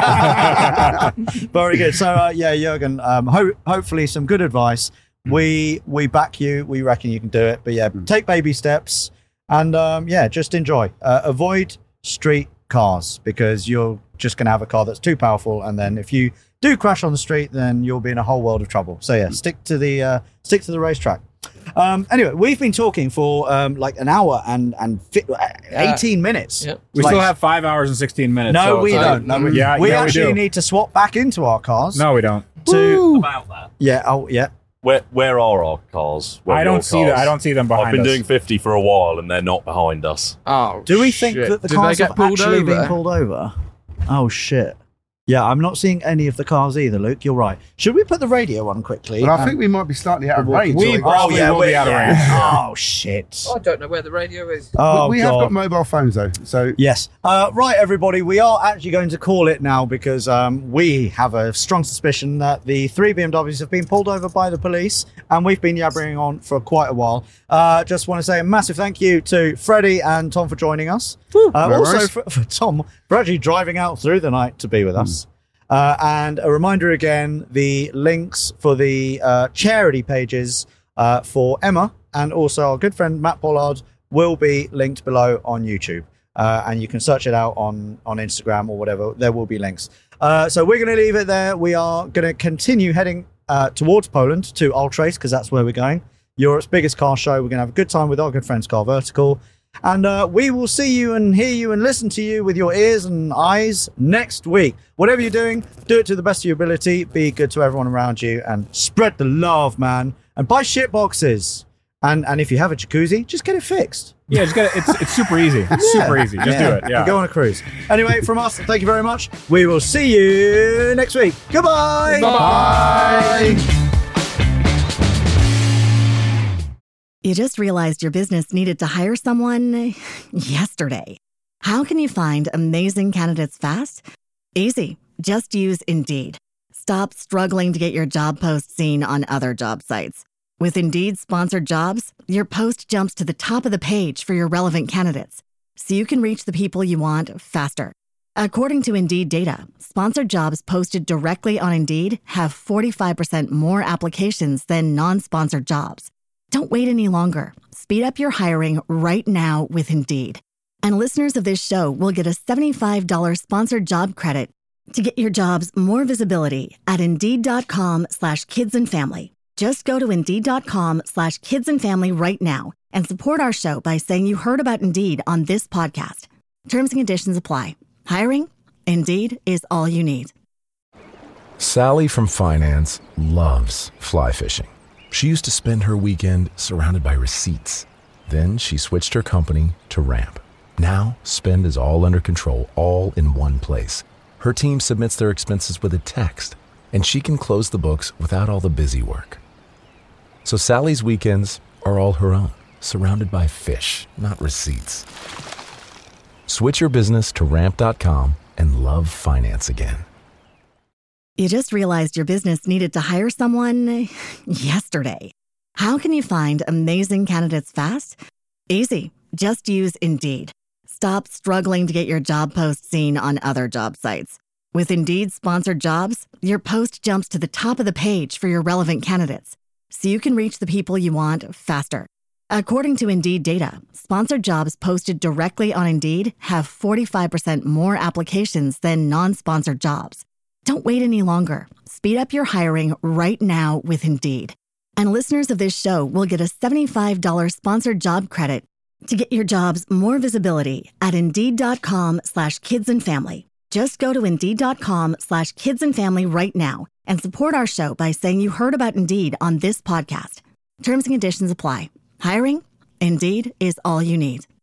Very good. So Jürgen, hopefully some good advice. We back you. We reckon you can do it. But take baby steps, and just enjoy. Avoid street cars, because you're just going to have a car that's too powerful, and then if you do crash on the street, then you'll be in a whole world of trouble. So stick to the racetrack. Anyway, we've been talking for like an hour and 18 minutes. Yep. We still have 5 hours and 16 minutes. No, we don't. No, we actually do. need to swap back into our cars. No, we don't. About that. Yeah. Oh, yeah. Where are our cars? I don't see that. I don't see them behind us. I've been doing 50 for a while, and they're not behind us. Oh, do we think that the cars have actually been over? pulled over? Oh shit. Yeah, I'm not seeing any of the cars either, Luke. You're right. Should we put the radio on quickly? Well, I think we might be slightly out of range. We probably will be out of range. Oh, shit. I don't know where the radio is. Oh, we have got mobile phones, though. So yes. Right, everybody, we are actually going to call it now because we have a strong suspicion that the 3 BMWs have been pulled over by the police, and we've been yabbering on for quite a while. Just want to say a massive thank you to Freddie and Tom for joining us. Also for Tom for actually driving out through the night to be with us. And a reminder again, the links for the charity pages for Emma and also our good friend Matt Pollard will be linked below on YouTube. And you can search it out on Instagram or whatever. There will be links. So we're going to leave it there. We are going to continue heading towards Poland to Ultrace because that's where we're going. Europe's biggest car show. We're going to have a good time with our good friends Car Vertical. And we will see you and hear you and listen to you with your ears and eyes next week. Whatever you're doing, do it to the best of your ability. Be good to everyone around you and spread the love, man. And buy shit boxes. And if you have a jacuzzi, just get it fixed. Yeah, just get it. It's super easy. It's super easy. Just do it. Yeah. Go on a cruise. Anyway, from us, thank you very much. We will see you next week. Goodbye. Bye. You just realized your business needed to hire someone yesterday. How can you find amazing candidates fast? Easy. Just use Indeed. Stop struggling to get your job post seen on other job sites. With Indeed sponsored jobs, your post jumps to the top of the page for your relevant candidates, so you can reach the people you want faster. According to Indeed data, sponsored jobs posted directly on Indeed have 45% more applications than non-sponsored jobs. Don't wait any longer. Speed up your hiring right now with Indeed. And listeners of this show will get a $75 sponsored job credit to get your jobs more visibility at Indeed.com/kidsandfamily. Just go to Indeed.com/kidsandfamily right now and support our show by saying you heard about Indeed on this podcast. Terms and conditions apply. Hiring? Indeed is all you need. Sally from finance loves fly fishing. She used to spend her weekend surrounded by receipts. Then she switched her company to Ramp. Now, spend is all under control, all in one place. Her team submits their expenses with a text, and she can close the books without all the busy work. So Sally's weekends are all her own, surrounded by fish, not receipts. Switch your business to Ramp.com and love finance again. You just realized your business needed to hire someone yesterday. How can you find amazing candidates fast? Easy. Just use Indeed. Stop struggling to get your job post seen on other job sites. With Indeed sponsored jobs, your post jumps to the top of the page for your relevant candidates, so you can reach the people you want faster. According to Indeed data, sponsored jobs posted directly on Indeed have 45% more applications than non-sponsored jobs. Don't wait any longer. Speed up your hiring right now with Indeed. And listeners of this show will get a $75 sponsored job credit to get your jobs more visibility at Indeed.com/kidsandfamily. Just go to Indeed.com/kidsandfamily right now and support our show by saying you heard about Indeed on this podcast. Terms and conditions apply. Hiring? Indeed is all you need.